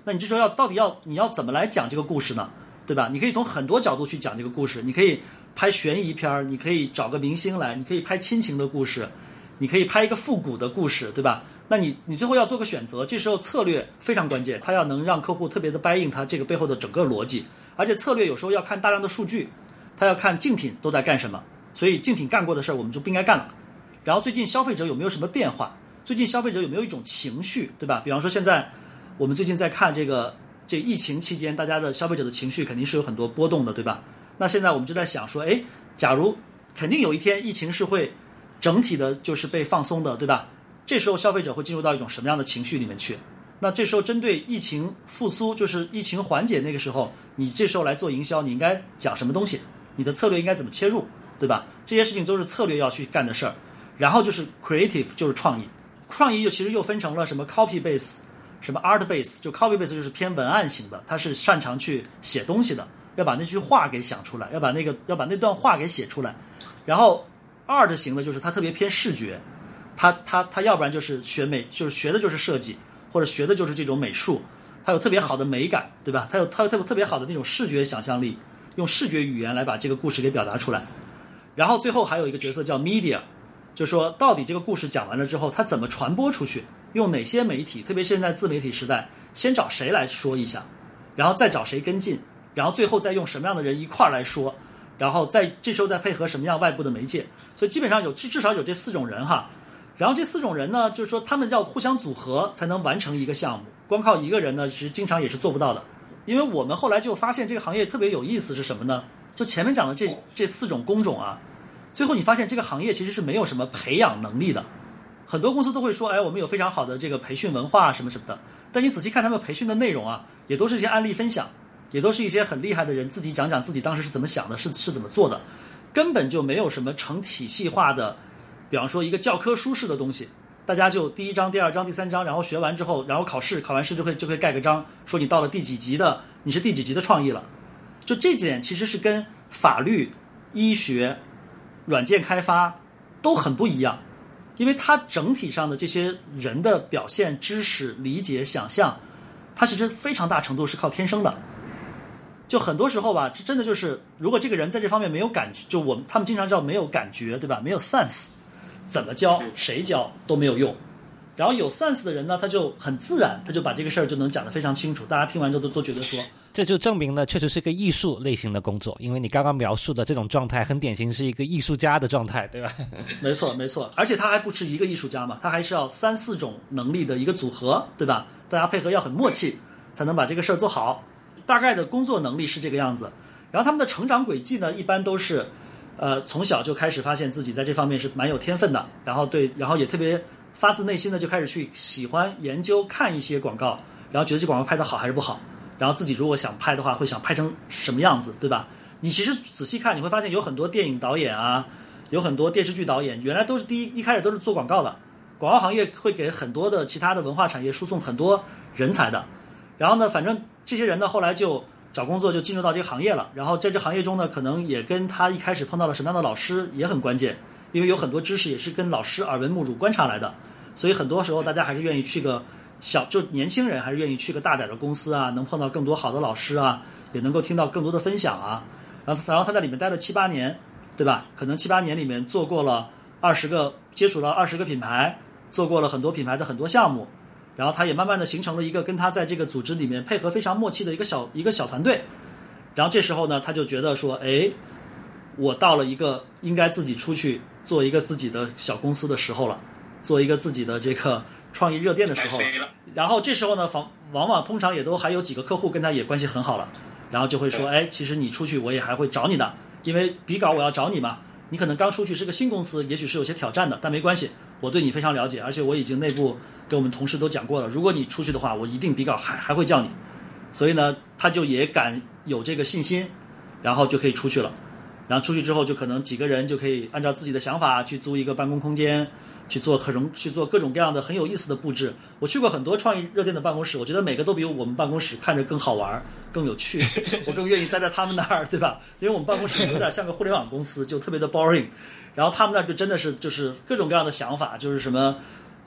D: 那你这时候要到底要你要怎么来讲这个故事呢？对吧？你可以从很多角度去讲这个故事，你可以拍悬疑片，你可以找个明星来，你可以拍亲情的故事，你可以拍一个复古的故事，对吧？那你你最后要做个选择，这时候策略非常关键，它要能让客户特别的 buy in 它这个背后的整个逻辑，而且策略有时候要看大量的数据，它要看竞品都在干什么，所以竞品干过的事儿我们就不应该干了。然后最近消费者有没有什么变化？最近消费者有没有一种情绪，对吧？比方说现在我们最近在看这个这疫情期间，大家的消费者的情绪肯定是有很多波动的，对吧？那现在我们就在想说，哎，假如肯定有一天疫情是会整体的就是被放松的，对吧？这时候消费者会进入到一种什么样的情绪里面去？那这时候针对疫情复苏，就是疫情缓解那个时候，你这时候来做营销，你应该讲什么东西？你的策略应该怎么切入，对吧？这些事情都是策略要去干的事儿。然后就是 creative， 就是创意，创意就其实又分成了什么 copy base， 什么 art base， 就 copy base 就是偏文案型的，它是擅长去写东西的，要把那句话给想出来，要把那个要把那段话给写出来。然后 art 型的就是它特别偏视觉，它它它要不然就是学美，就是学的就是设计，或者学的就是这种美术，它有特别好的美感，对吧？它有它有特别特别好的那种视觉想象力，用视觉语言来把这个故事给表达出来。然后最后还有一个角色叫 media， 就是说到底这个故事讲完了之后，它怎么传播出去？用哪些媒体？特别现在自媒体时代，先找谁来说一下，然后再找谁跟进，然后最后再用什么样的人一块儿来说，然后再这时候再配合什么样外部的媒介。所以基本上有至少有这四种人哈。然后这四种人呢，就是说他们要互相组合才能完成一个项目，光靠一个人呢，其实经常也是做不到的。因为我们后来就发现这个行业特别有意思是什么呢？就前面讲的这这四种工种啊，最后你发现这个行业其实是没有什么培养能力的。很多公司都会说，哎，我们有非常好的这个培训文化什么什么的，但你仔细看他们培训的内容啊，也都是一些案例分享，也都是一些很厉害的人自己讲讲自己当时是怎么想的，是是怎么做的，根本就没有什么成体系化的，比方说一个教科书式的东西，大家就第一章、第二章、第三章，然后学完之后，然后考试，考完试就会就会盖个章，说你到了第几级的，你是第几级的创意了。就这点其实是跟法律、医学、软件开发都很不一样，因为它整体上的这些人的表现、知识、理解、想象，它其实非常大程度是靠天生的。就很多时候吧，这真的就是，如果这个人在这方面没有感觉，就我们他们经常叫没有感觉，对吧？没有 sense， 怎么教、谁教都没有用。然后有 sense 的人呢，他就很自然，他就把这个事儿就能讲得非常清楚，大家听完之后都都觉得说，
E: 这就证明了确实是个艺术类型的工作，因为你刚刚描述的这种状态很典型是一个艺术家的状态，对吧？
D: 没错没错，而且他还不是一个艺术家嘛，他还是要三四种能力的一个组合，对吧？大家配合要很默契，才能把这个事儿做好。大概的工作能力是这个样子。然后他们的成长轨迹呢，一般都是呃从小就开始发现自己在这方面是蛮有天分的，然后对，然后也特别发自内心的就开始去喜欢研究看一些广告，然后觉得这广告拍得好还是不好，然后自己如果想拍的话会想拍成什么样子，对吧？你其实仔细看你会发现有很多电影导演啊，有很多电视剧导演原来都是第一一开始都是做广告的，广告行业会给很多的其他的文化产业输送很多人才的。然后呢，反正这些人呢后来就找工作就进入到这个行业了，然后在这行业中呢可能也跟他一开始碰到了什么样的老师也很关键，因为有很多知识也是跟老师耳闻目睹观察来的，所以很多时候大家还是愿意去个小，就年轻人还是愿意去个大点的公司啊，能碰到更多好的老师啊，也能够听到更多的分享啊。然后然后他在里面待了七八年，对吧？可能七八年里面做过了二十个，接触了二十个品牌，做过了很多品牌的很多项目，然后他也慢慢的形成了一个跟他在这个组织里面配合非常默契的一个小一个小团队。然后这时候呢，他就觉得说，哎，我到了一个应该自己出去做一个自己的小公司的时候了，做一个自己的这个创意热店的时候了。然后这时候呢，往往往通常也都还有几个客户跟他也关系很好了，然后就会说，哎，其实你出去我也还会找你的，因为比稿我要找你嘛，你可能刚出去是个新公司，也许是有些挑战的，但没关系，我对你非常了解，而且我已经内部跟我们同事都讲过了，如果你出去的话，我一定比稿还还会叫你。所以呢，他就也敢有这个信心，然后就可以出去了。然后出去之后，就可能几个人就可以按照自己的想法去租一个办公空间，去做各种去做各种各样的很有意思的布置。我去过很多创意热店的办公室，我觉得每个都比我们办公室看着更好玩、更有趣，我更愿意待在他们那儿，对吧？因为我们办公室有点像个互联网公司，就特别的 boring。然后他们那儿就真的是就是各种各样的想法，就是什么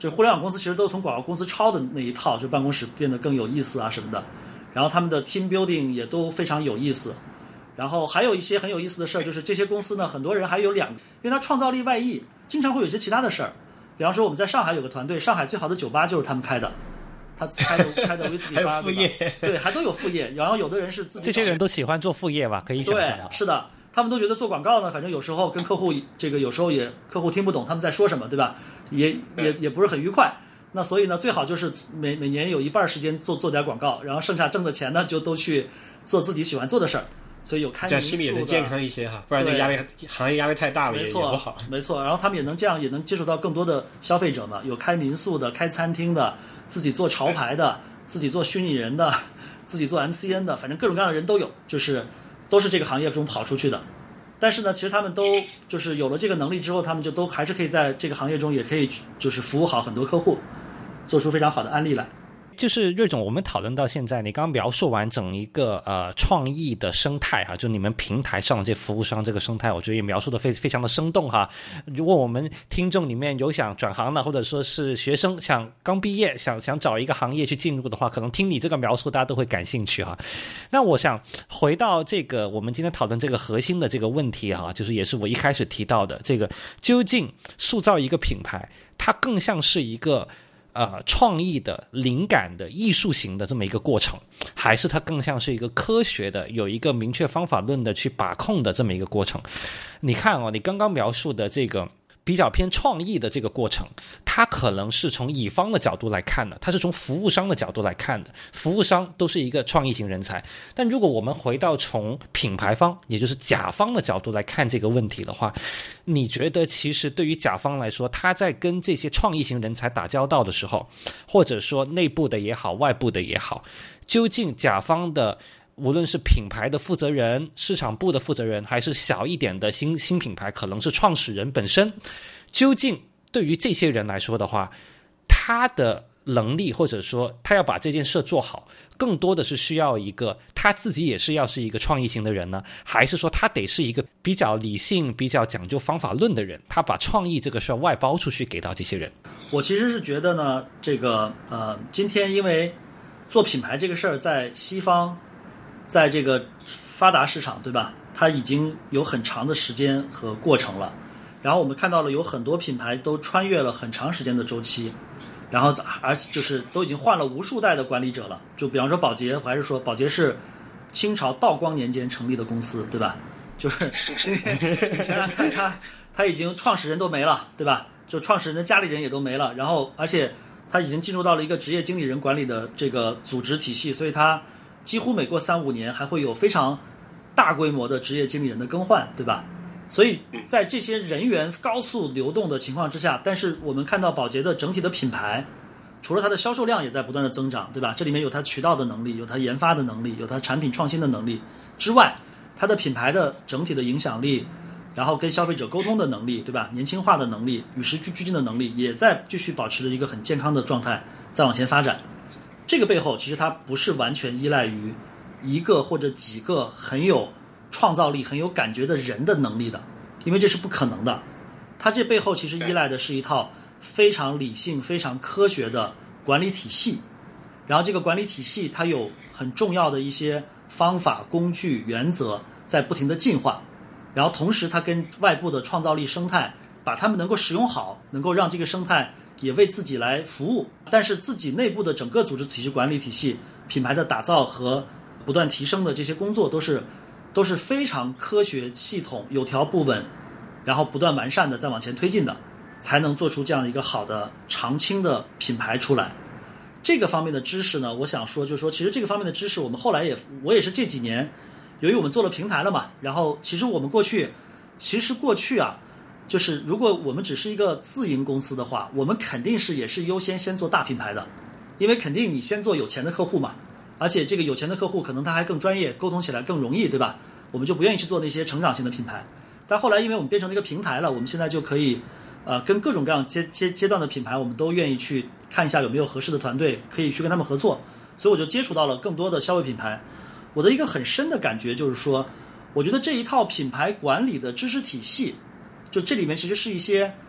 D: 这互联网公司其实都从广告公司抄的那一套，就办公室变得更有意思啊什么的。然后他们的 team building 也都非常有意思。然后还有一些很有意思的事儿，就是这些公司呢，很多人还有两个，因为它创造力外溢，经常会有一些其他的事儿。比方说我们在上海有个团队，上海最好的酒吧就是他们开的，他开的开的威士忌吧，
C: 还有副业，
D: 对，还都有副业。然后有的人是自己，
E: 这些人都喜欢做副业吧？可以想象。
D: 对，是的。他们都觉得做广告呢，反正有时候跟客户这个有时候也客户听不懂他们在说什么，对吧？也也也不是很愉快。那所以呢，最好就是每每年有一半时间做做点广告，然后剩下挣的钱呢，就都去做自己喜欢做的事儿。所以有开民宿的，
C: 这样心里也能健康一些哈，不然这个压力行业压力太大了，
D: 没错，
C: 也不好。
D: 没错。然后他们也能这样，也能接触到更多的消费者嘛。有开民宿的，开餐厅的，自己做潮牌的，自己做虚拟人的，自己做 M C N 的，反正各种各样的人都有，就是都是这个行业中跑出去的。但是呢，其实他们都就是有了这个能力之后，他们就都还是可以在这个行业中也可以就是服务好很多客户，做出非常好的案例来。
E: 就是瑞总，我们讨论到现在，你刚描述完整一个呃创意的生态哈，就你们平台上这服务商这个生态，我觉得也描述的非非常的生动哈。如果我们听众里面有想转行的，或者说是学生想刚毕业想想找一个行业去进入的话，可能听你这个描述，大家都会感兴趣哈。那我想回到这个我们今天讨论这个核心的这个问题哈，就是也是我一开始提到的这个，究竟塑造一个品牌，它更像是一个呃，创意的、灵感的、艺术型的这么一个过程，还是它更像是一个科学的、有一个明确方法论的去把控的这么一个过程？你看哦，你刚刚描述的这个比较偏创意的这个过程，它可能是从乙方的角度来看的，它是从服务商的角度来看的，服务商都是一个创意型人才。但如果我们回到从品牌方，也就是甲方的角度来看这个问题的话，你觉得其实对于甲方来说，他在跟这些创意型人才打交道的时候，或者说内部的也好，外部的也好，究竟甲方的无论是品牌的负责人、市场部的负责人，还是小一点的新新品牌，可能是创始人本身，究竟对于这些人来说的话，他的能力或者说他要把这件事做好，更多的是需要一个他自己也是要是一个创意型的人呢，还是说他得是一个比较理性、比较讲究方法论的人，他把创意这个事儿外包出去给到这些人？
D: 我其实是觉得呢，这个呃，今天因为做品牌这个事儿在西方，在这个发达市场，对吧？它已经有很长的时间和过程了。然后我们看到了有很多品牌都穿越了很长时间的周期，然后而且就是都已经换了无数代的管理者了。就比方说宝洁，我还是说宝洁是清朝道光年间成立的公司，对吧？就是今天你想想看，他他已经创始人都没了，对吧？就创始人的家里人也都没了，然后而且他已经进入到了一个职业经理人管理的这个组织体系，所以他几乎每过三五年还会有非常大规模的职业经理人的更换，对吧？所以在这些人员高速流动的情况之下，但是我们看到宝洁的整体的品牌，除了它的销售量也在不断的增长，对吧？这里面有它渠道的能力，有它研发的能力，有它产品创新的能力之外，它的品牌的整体的影响力，然后跟消费者沟通的能力，对吧？年轻化的能力，与时俱进的能力，也在继续保持着一个很健康的状态，在往前发展。这个背后其实它不是完全依赖于一个或者几个很有创造力、很有感觉的人的能力的，因为这是不可能的。它这背后其实依赖的是一套非常理性、非常科学的管理体系，然后这个管理体系它有很重要的一些方法、工具、原则在不停的进化，然后同时它跟外部的创造力生态把它们能够使用好，能够让这个生态也为自己来服务，但是自己内部的整个组织体系、管理体系、品牌的打造和不断提升的这些工作都是都是非常科学、系统、有条不紊，然后不断完善的再往前推进的，才能做出这样一个好的长青的品牌出来。这个方面的知识呢，我想说就是说，其实这个方面的知识我们后来也我也是这几年，由于我们做了平台了嘛，然后其实我们过去其实过去啊，就是如果我们只是一个自营公司的话，我们肯定是也是优先先做大品牌的，因为肯定你先做有钱的客户嘛，而且这个有钱的客户可能他还更专业，沟通起来更容易，对吧？我们就不愿意去做那些成长型的品牌。但后来因为我们变成了一个平台了，我们现在就可以呃跟各种各样阶阶阶段的品牌，我们都愿意去看一下有没有合适的团队可以去跟他们合作，所以我就接触到了更多的消费品牌。我的一个很深的感觉就是说，我觉得这一套品牌管理的知识体系，就这里面其实是一些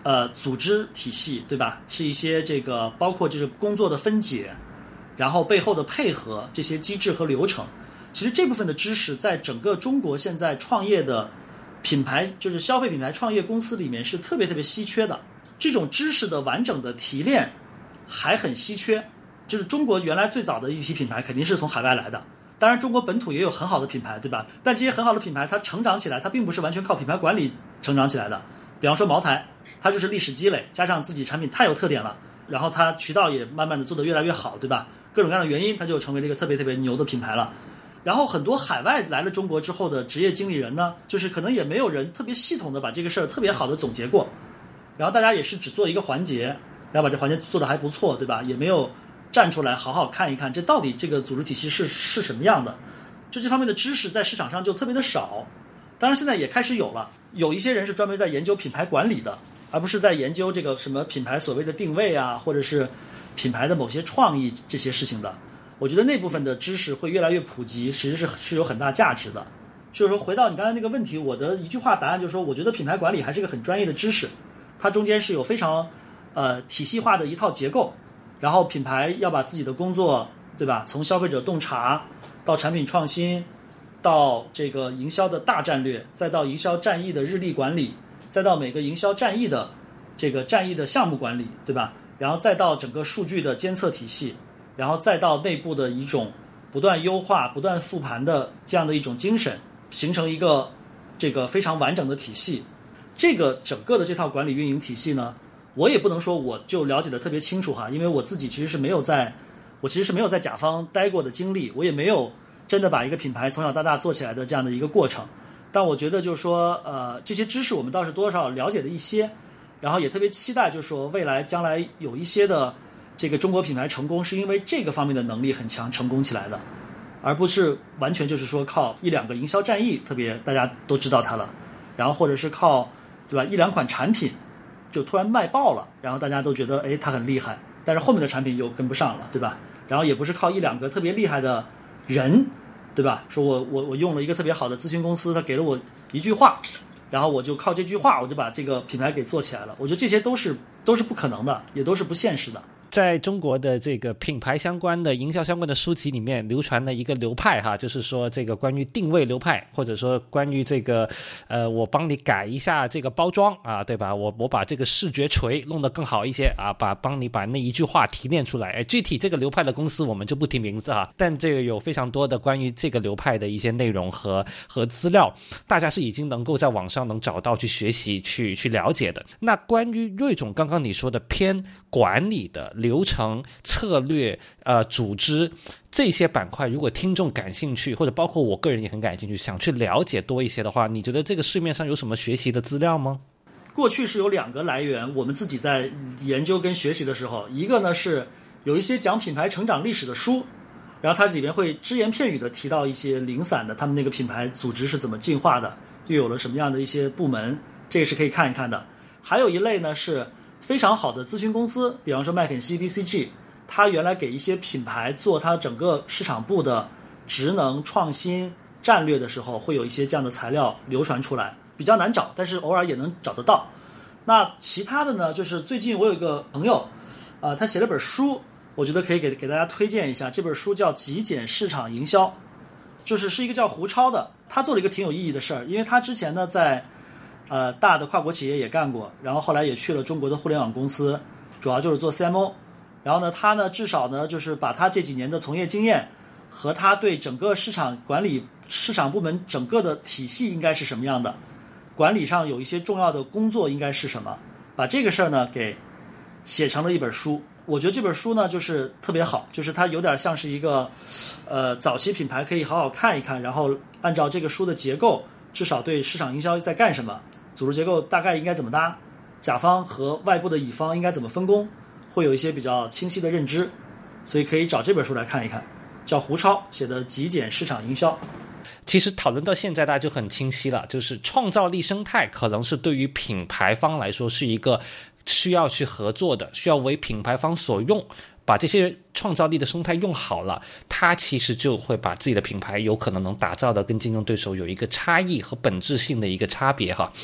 D: 呃组织体系，对吧？是一些这个包括就是工作的分解，然后背后的配合这些机制和流程。其实这部分的知识在整个中国现在创业的品牌，就是消费品牌创业公司里面是特别特别稀缺的。这种知识的完整的提炼还很稀缺。就是中国原来最早的一批品牌肯定是从海外来的，当然中国本土也有很好的品牌，对吧？但这些很好的品牌它成长起来，它并不是完全靠品牌管理成长起来的。比方说茅台，它就是历史积累加上自己产品太有特点了，然后它渠道也慢慢的做得越来越好，对吧？各种各样的原因它就成为了一个特别特别牛的品牌了。然后很多海外来了中国之后的职业经理人呢，就是可能也没有人特别系统的把这个事儿特别好的总结过，然后大家也是只做一个环节，然后把这环节做得还不错，对吧？也没有站出来好好看一看这到底这个组织体系是是什么样的，就这方面的知识在市场上就特别的少。当然现在也开始有了，有一些人是专门在研究品牌管理的，而不是在研究这个什么品牌所谓的定位啊，或者是品牌的某些创意这些事情的。我觉得那部分的知识会越来越普及，其实是是有很大价值的。就是说回到你刚才那个问题，我的一句话答案就是说，我觉得品牌管理还是一个很专业的知识，它中间是有非常呃体系化的一套结构。然后品牌要把自己的工作，对吧？从消费者洞察到产品创新，到这个营销的大战略，再到营销战役的日历管理，再到每个营销战役的这个战役的项目管理，对吧？然后再到整个数据的监测体系，然后再到内部的一种不断优化、不断复盘的这样的一种精神，形成一个这个非常完整的体系。这个整个的这套管理运营体系呢，我也不能说我就了解的特别清楚哈，因为我自己其实是没有在，我其实是没有在甲方待过的经历，我也没有真的把一个品牌从小到大做起来的这样的一个过程。但我觉得就是说，呃，这些知识我们倒是多少了解的一些，然后也特别期待，就是说未来将来有一些的这个中国品牌成功，是因为这个方面的能力很强成功起来的，而不是完全就是说靠一两个营销战役特别大家都知道它了，然后或者是靠对吧一两款产品就突然卖爆了，然后大家都觉得哎它很厉害，但是后面的产品又跟不上了，对吧？然后也不是靠一两个特别厉害的人，对吧？说我我我用了一个特别好的咨询公司，他给了我一句话，然后我就靠这句话我就把这个品牌给做起来了。我觉得这些都是都是不可能的，也都是不现实的。
E: 在中国的这个品牌相关的营销相关的书籍里面流传的一个流派哈，就是说这个关于定位流派，或者说关于这个呃我帮你改一下这个包装啊，对吧？我我把这个视觉锤弄得更好一些啊，把帮你把那一句话提炼出来。哎，具体这个流派的公司我们就不提名字哈，但这个有非常多的关于这个流派的一些内容和和资料，大家是已经能够在网上能找到去学习去去了解的。那关于瑞总刚刚你说的偏管理的流程、策略、呃组织这些板块，如果听众感兴趣，或者包括我个人也很感兴趣，想去了解多一些的话，你觉得这个市面上有什么学习的资料吗？
D: 过去是有两个来源，我们自己在研究跟学习的时候，一个呢是有一些讲品牌成长历史的书，然后它里面会只言片语的提到一些零散的他们那个品牌组织是怎么进化的，又有了什么样的一些部门，这个是可以看一看的。还有一类呢是非常好的咨询公司，比方说麦肯锡 B C G， 它原来给一些品牌做它整个市场部的职能创新战略的时候，会有一些这样的材料流传出来，比较难找，但是偶尔也能找得到。那其他的呢，就是最近我有一个朋友呃，他写了本书，我觉得可以给给大家推荐一下，这本书叫《极简市场营销》，就是是一个叫胡超的，他做了一个挺有意义的事儿，因为他之前呢在呃，大的跨国企业也干过，然后后来也去了中国的互联网公司，主要就是做 C M O。然后呢，他呢至少呢就是把他这几年的从业经验和他对整个市场管理、市场部门整个的体系应该是什么样的，管理上有一些重要的工作应该是什么，把这个事儿呢给写成了一本书。我觉得这本书呢就是特别好，就是它有点像是一个呃早期品牌可以好好看一看，然后按照这个书的结构，至少对市场营销在干什么，组织结构大概应该怎么搭，甲方和外部的乙方应该怎么分工，会有一些比较清晰的认知，所以可以找这本书来看一看，叫胡超写的《极简市场营销》。
E: 其实讨论到现在大家就很清晰了，就是创造力生态可能是对于品牌方来说是一个需要去合作的，需要为品牌方所用，把这些创造力的生态用好了，它其实就会把自己的品牌有可能能打造的跟竞争对手有一个差异和本质性的一个差别哈。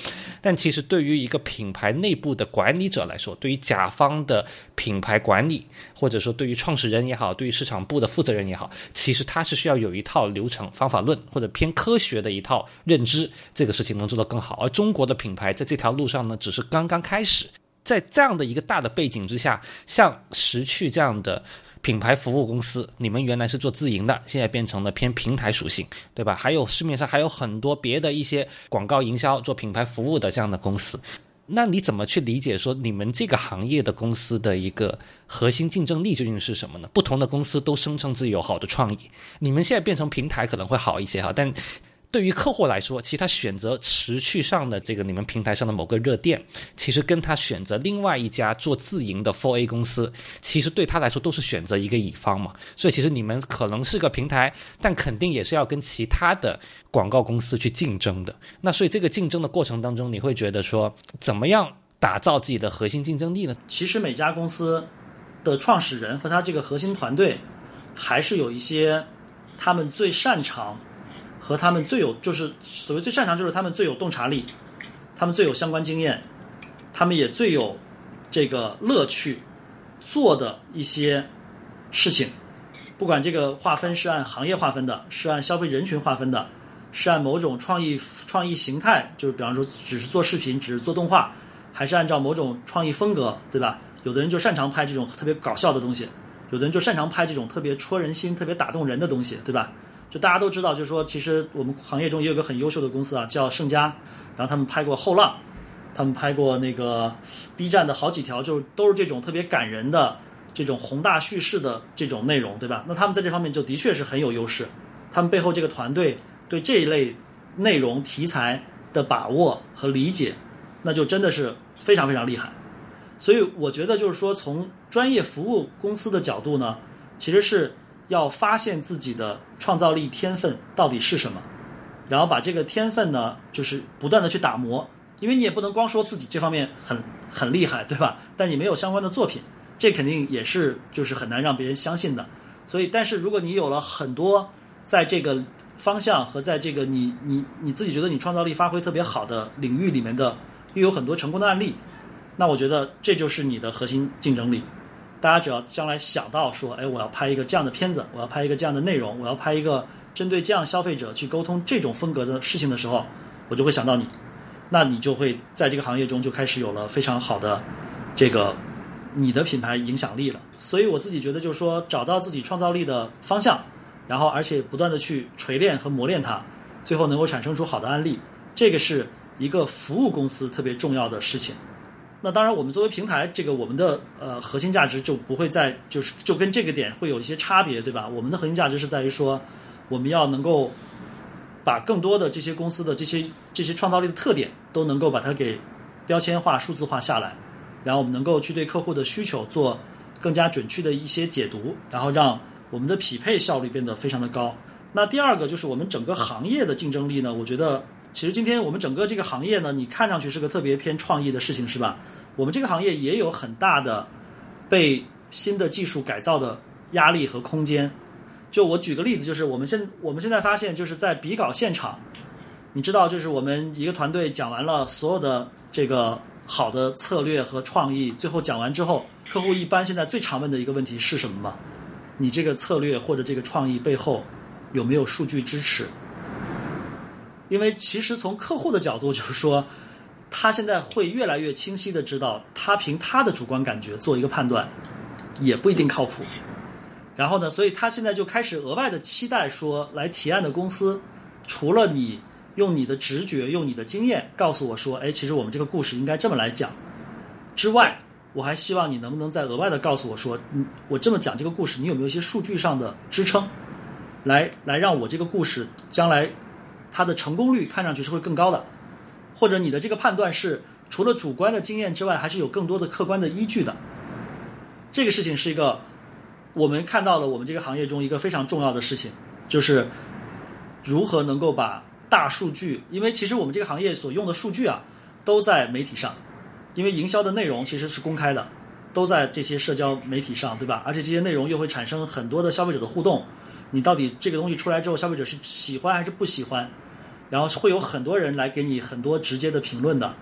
E: 但其实对于一个品牌内部的管理者来说，对于甲方的品牌管理，或者说对于创始人也好，对于市场部的负责人也好，其实他是需要有一套流程方法论或者偏科学的一套认知，这个事情能做得更好。而中国的品牌在这条路上呢，只是刚刚开始。在这样的一个大的背景之下，像时趣这样的品牌服务公司，你们原来是做自营的，现在变成了偏平台属性，对吧？还有市面上还有很多别的一些广告营销做品牌服务的这样的公司，那你怎么去理解说你们这个行业的公司的一个核心竞争力究竟是什么呢？不同的公司都声称自己有好的创意，你们现在变成平台可能会好一些哈，但对于客户来说，其实他选择时趣上的这个你们平台上的某个热店，其实跟他选择另外一家做自营的 四 A 公司，其实对他来说都是选择一个乙方嘛。所以其实你们可能是个平台，但肯定也是要跟其他的广告公司去竞争的。那所以这个竞争的过程当中，你会觉得说怎么样打造自己的核心竞争力呢？
D: 其实每家公司的创始人和他这个核心团队还是有一些他们最擅长和他们最有，就是所谓最擅长，就是他们最有洞察力，他们最有相关经验，他们也最有这个乐趣做的一些事情。不管这个划分是按行业划分的，是按消费人群划分的，是按某种创意创意形态，就是比方说只是做视频，只是做动画，还是按照某种创意风格，对吧？有的人就擅长拍这种特别搞笑的东西，有的人就擅长拍这种特别戳人心、特别打动人的东西，对吧？就大家都知道，就是说，其实我们行业中也有一个很优秀的公司啊，叫盛佳，然后他们拍过《后浪》，他们拍过那个 B 站的好几条，就都是这种特别感人的、这种宏大叙事的这种内容，对吧？那他们在这方面就的确是很有优势，他们背后这个团队对这一类内容题材的把握和理解，那就真的是非常非常厉害。所以我觉得就是说，从专业服务公司的角度呢，其实是要发现自己的创造力天分到底是什么，然后把这个天分呢，就是不断的去打磨，因为你也不能光说自己这方面很很厉害，对吧？但你没有相关的作品，这肯定也是就是很难让别人相信的。所以，但是如果你有了很多在这个方向和在这个你你你自己觉得你创造力发挥特别好的领域里面的，又有很多成功的案例，那我觉得这就是你的核心竞争力。大家只要将来想到说，哎，我要拍一个这样的片子，我要拍一个这样的内容，我要拍一个针对这样消费者去沟通这种风格的事情的时候，我就会想到你，那你就会在这个行业中就开始有了非常好的这个你的品牌影响力了。所以我自己觉得就是说，找到自己创造力的方向，然后而且不断的去锤炼和磨练它，最后能够产生出好的案例，这个是一个服务公司特别重要的事情。那当然我们作为平台，这个我们的呃核心价值就不会在就是就跟这个点会有一些差别，对吧？我们的核心价值是在于说，我们要能够把更多的这些公司的这些这些创造力的特点都能够把它给标签化、数字化下来，然后我们能够去对客户的需求做更加准确的一些解读，然后让我们的匹配效率变得非常的高。那第二个就是我们整个行业的竞争力呢，我觉得其实今天我们整个这个行业呢，你看上去是个特别偏创意的事情，是吧？我们这个行业也有很大的被新的技术改造的压力和空间。就我举个例子，就是我们现我们现在发现，就是在比稿现场，你知道，就是我们一个团队讲完了所有的这个好的策略和创意，最后讲完之后，客户一般现在最常问的一个问题是什么吗？你这个策略或者这个创意背后有没有数据支持？因为其实从客户的角度就是说，他现在会越来越清晰的知道，他凭他的主观感觉做一个判断也不一定靠谱。然后呢，所以他现在就开始额外的期待说，来提案的公司，除了你用你的直觉、用你的经验告诉我说，哎，其实我们这个故事应该这么来讲之外，我还希望你能不能再额外的告诉我说，嗯，我这么讲这个故事，你有没有一些数据上的支撑，来来让我这个故事将来它的成功率看上去是会更高的，或者你的这个判断是除了主观的经验之外，还是有更多的客观的依据的。这个事情是一个我们看到了我们这个行业中一个非常重要的事情，就是如何能够把大数据，因为其实我们这个行业所用的数据啊，都在媒体上，因为营销的内容其实是公开的，都在这些社交媒体上，对吧？而且这些内容又会产生很多的消费者的互动，你到底这个东西出来之后，消费者是喜欢还是不喜欢，然后会有很多人来给你很多直接的评论的，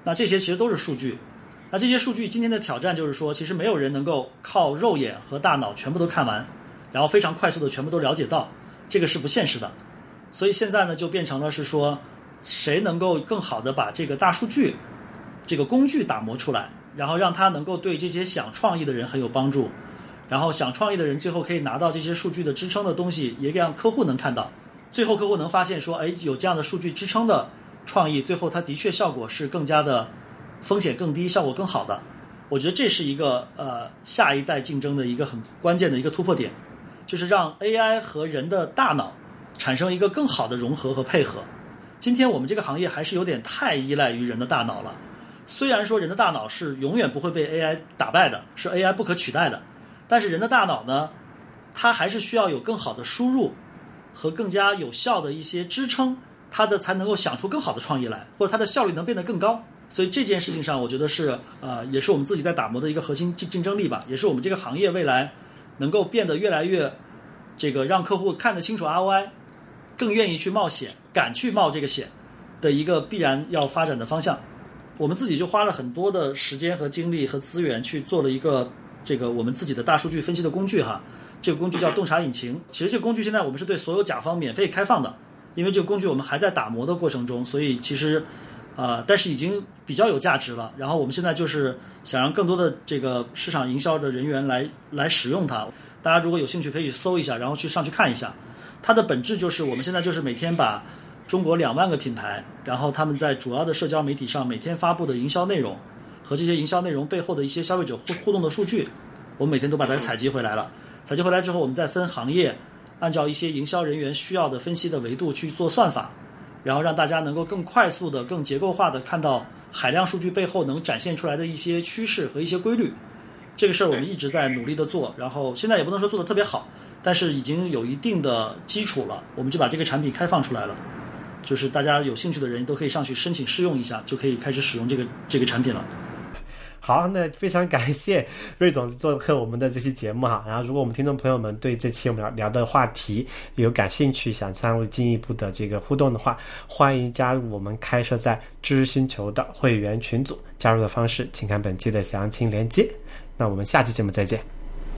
D: 那这些其实都是数据。那这些数据今天的挑战就是说，其实没有人能够靠肉眼和大脑全部都看完，然后非常快速的全部都了解到，这个是不现实的。所以现在呢，就变成了是说，谁能够更好的把这个大数据这个工具打磨出来，然后让它能够对这些想创意的人很有帮助，然后想创意的人最后可以拿到这些数据的支撑的东西，也让客户能看到，最后客户能发现说，哎，有这样的数据支撑的创意，最后它的确效果是更加的风险更低，效果更好的。我觉得这是一个呃下一代竞争的一个很关键的一个突破点，就是让 A I 和人的大脑产生一个更好的融合和配合。今天我们这个行业还是有点太依赖于人的大脑了，虽然说人的大脑是永远不会被 A I 打败的，是 A I 不可取代的，但是人的大脑呢，它还是需要有更好的输入和更加有效的一些支撑，它的才能够想出更好的创意来，或者它的效率能变得更高。所以这件事情上，我觉得是呃，也是我们自己在打磨的一个核心竞竞争力吧，也是我们这个行业未来能够变得越来越这个让客户看得清楚 R O I， 更愿意去冒险，敢去冒这个险的一个必然要发展的方向。我们自己就花了很多的时间和精力和资源去做了一个这个我们自己的大数据分析的工具哈，这个工具叫洞察引擎。其实这个工具现在我们是对所有甲方免费开放的，因为这个工具我们还在打磨的过程中，所以其实呃，但是已经比较有价值了。然后我们现在就是想让更多的这个市场营销的人员来来使用它。大家如果有兴趣可以搜一下，然后去上去看一下。它的本质就是我们现在就是每天把中国两万个品牌，然后他们在主要的社交媒体上每天发布的营销内容和这些营销内容背后的一些消费者互互动的数据，我们每天都把它采集回来了。采集回来之后，我们再分行业，按照一些营销人员需要的分析的维度去做算法，然后让大家能够更快速的、更结构化的看到海量数据背后能展现出来的一些趋势和一些规律。这个事儿我们一直在努力的做，然后现在也不能说做的特别好，但是已经有一定的基础了，我们就把这个产品开放出来了，就是大家有兴趣的人都可以上去申请试用一下，就可以开始使用这个这个产品了。
C: 好，那非常感谢瑞总做客我们的这期节目哈。然后，如果我们听众朋友们对这期我们聊聊的话题有感兴趣，想参与进一步的这个互动的话，欢迎加入我们开设在知识星球的会员群组。加入的方式，请看本期的详情连接。那我们下期节目再见。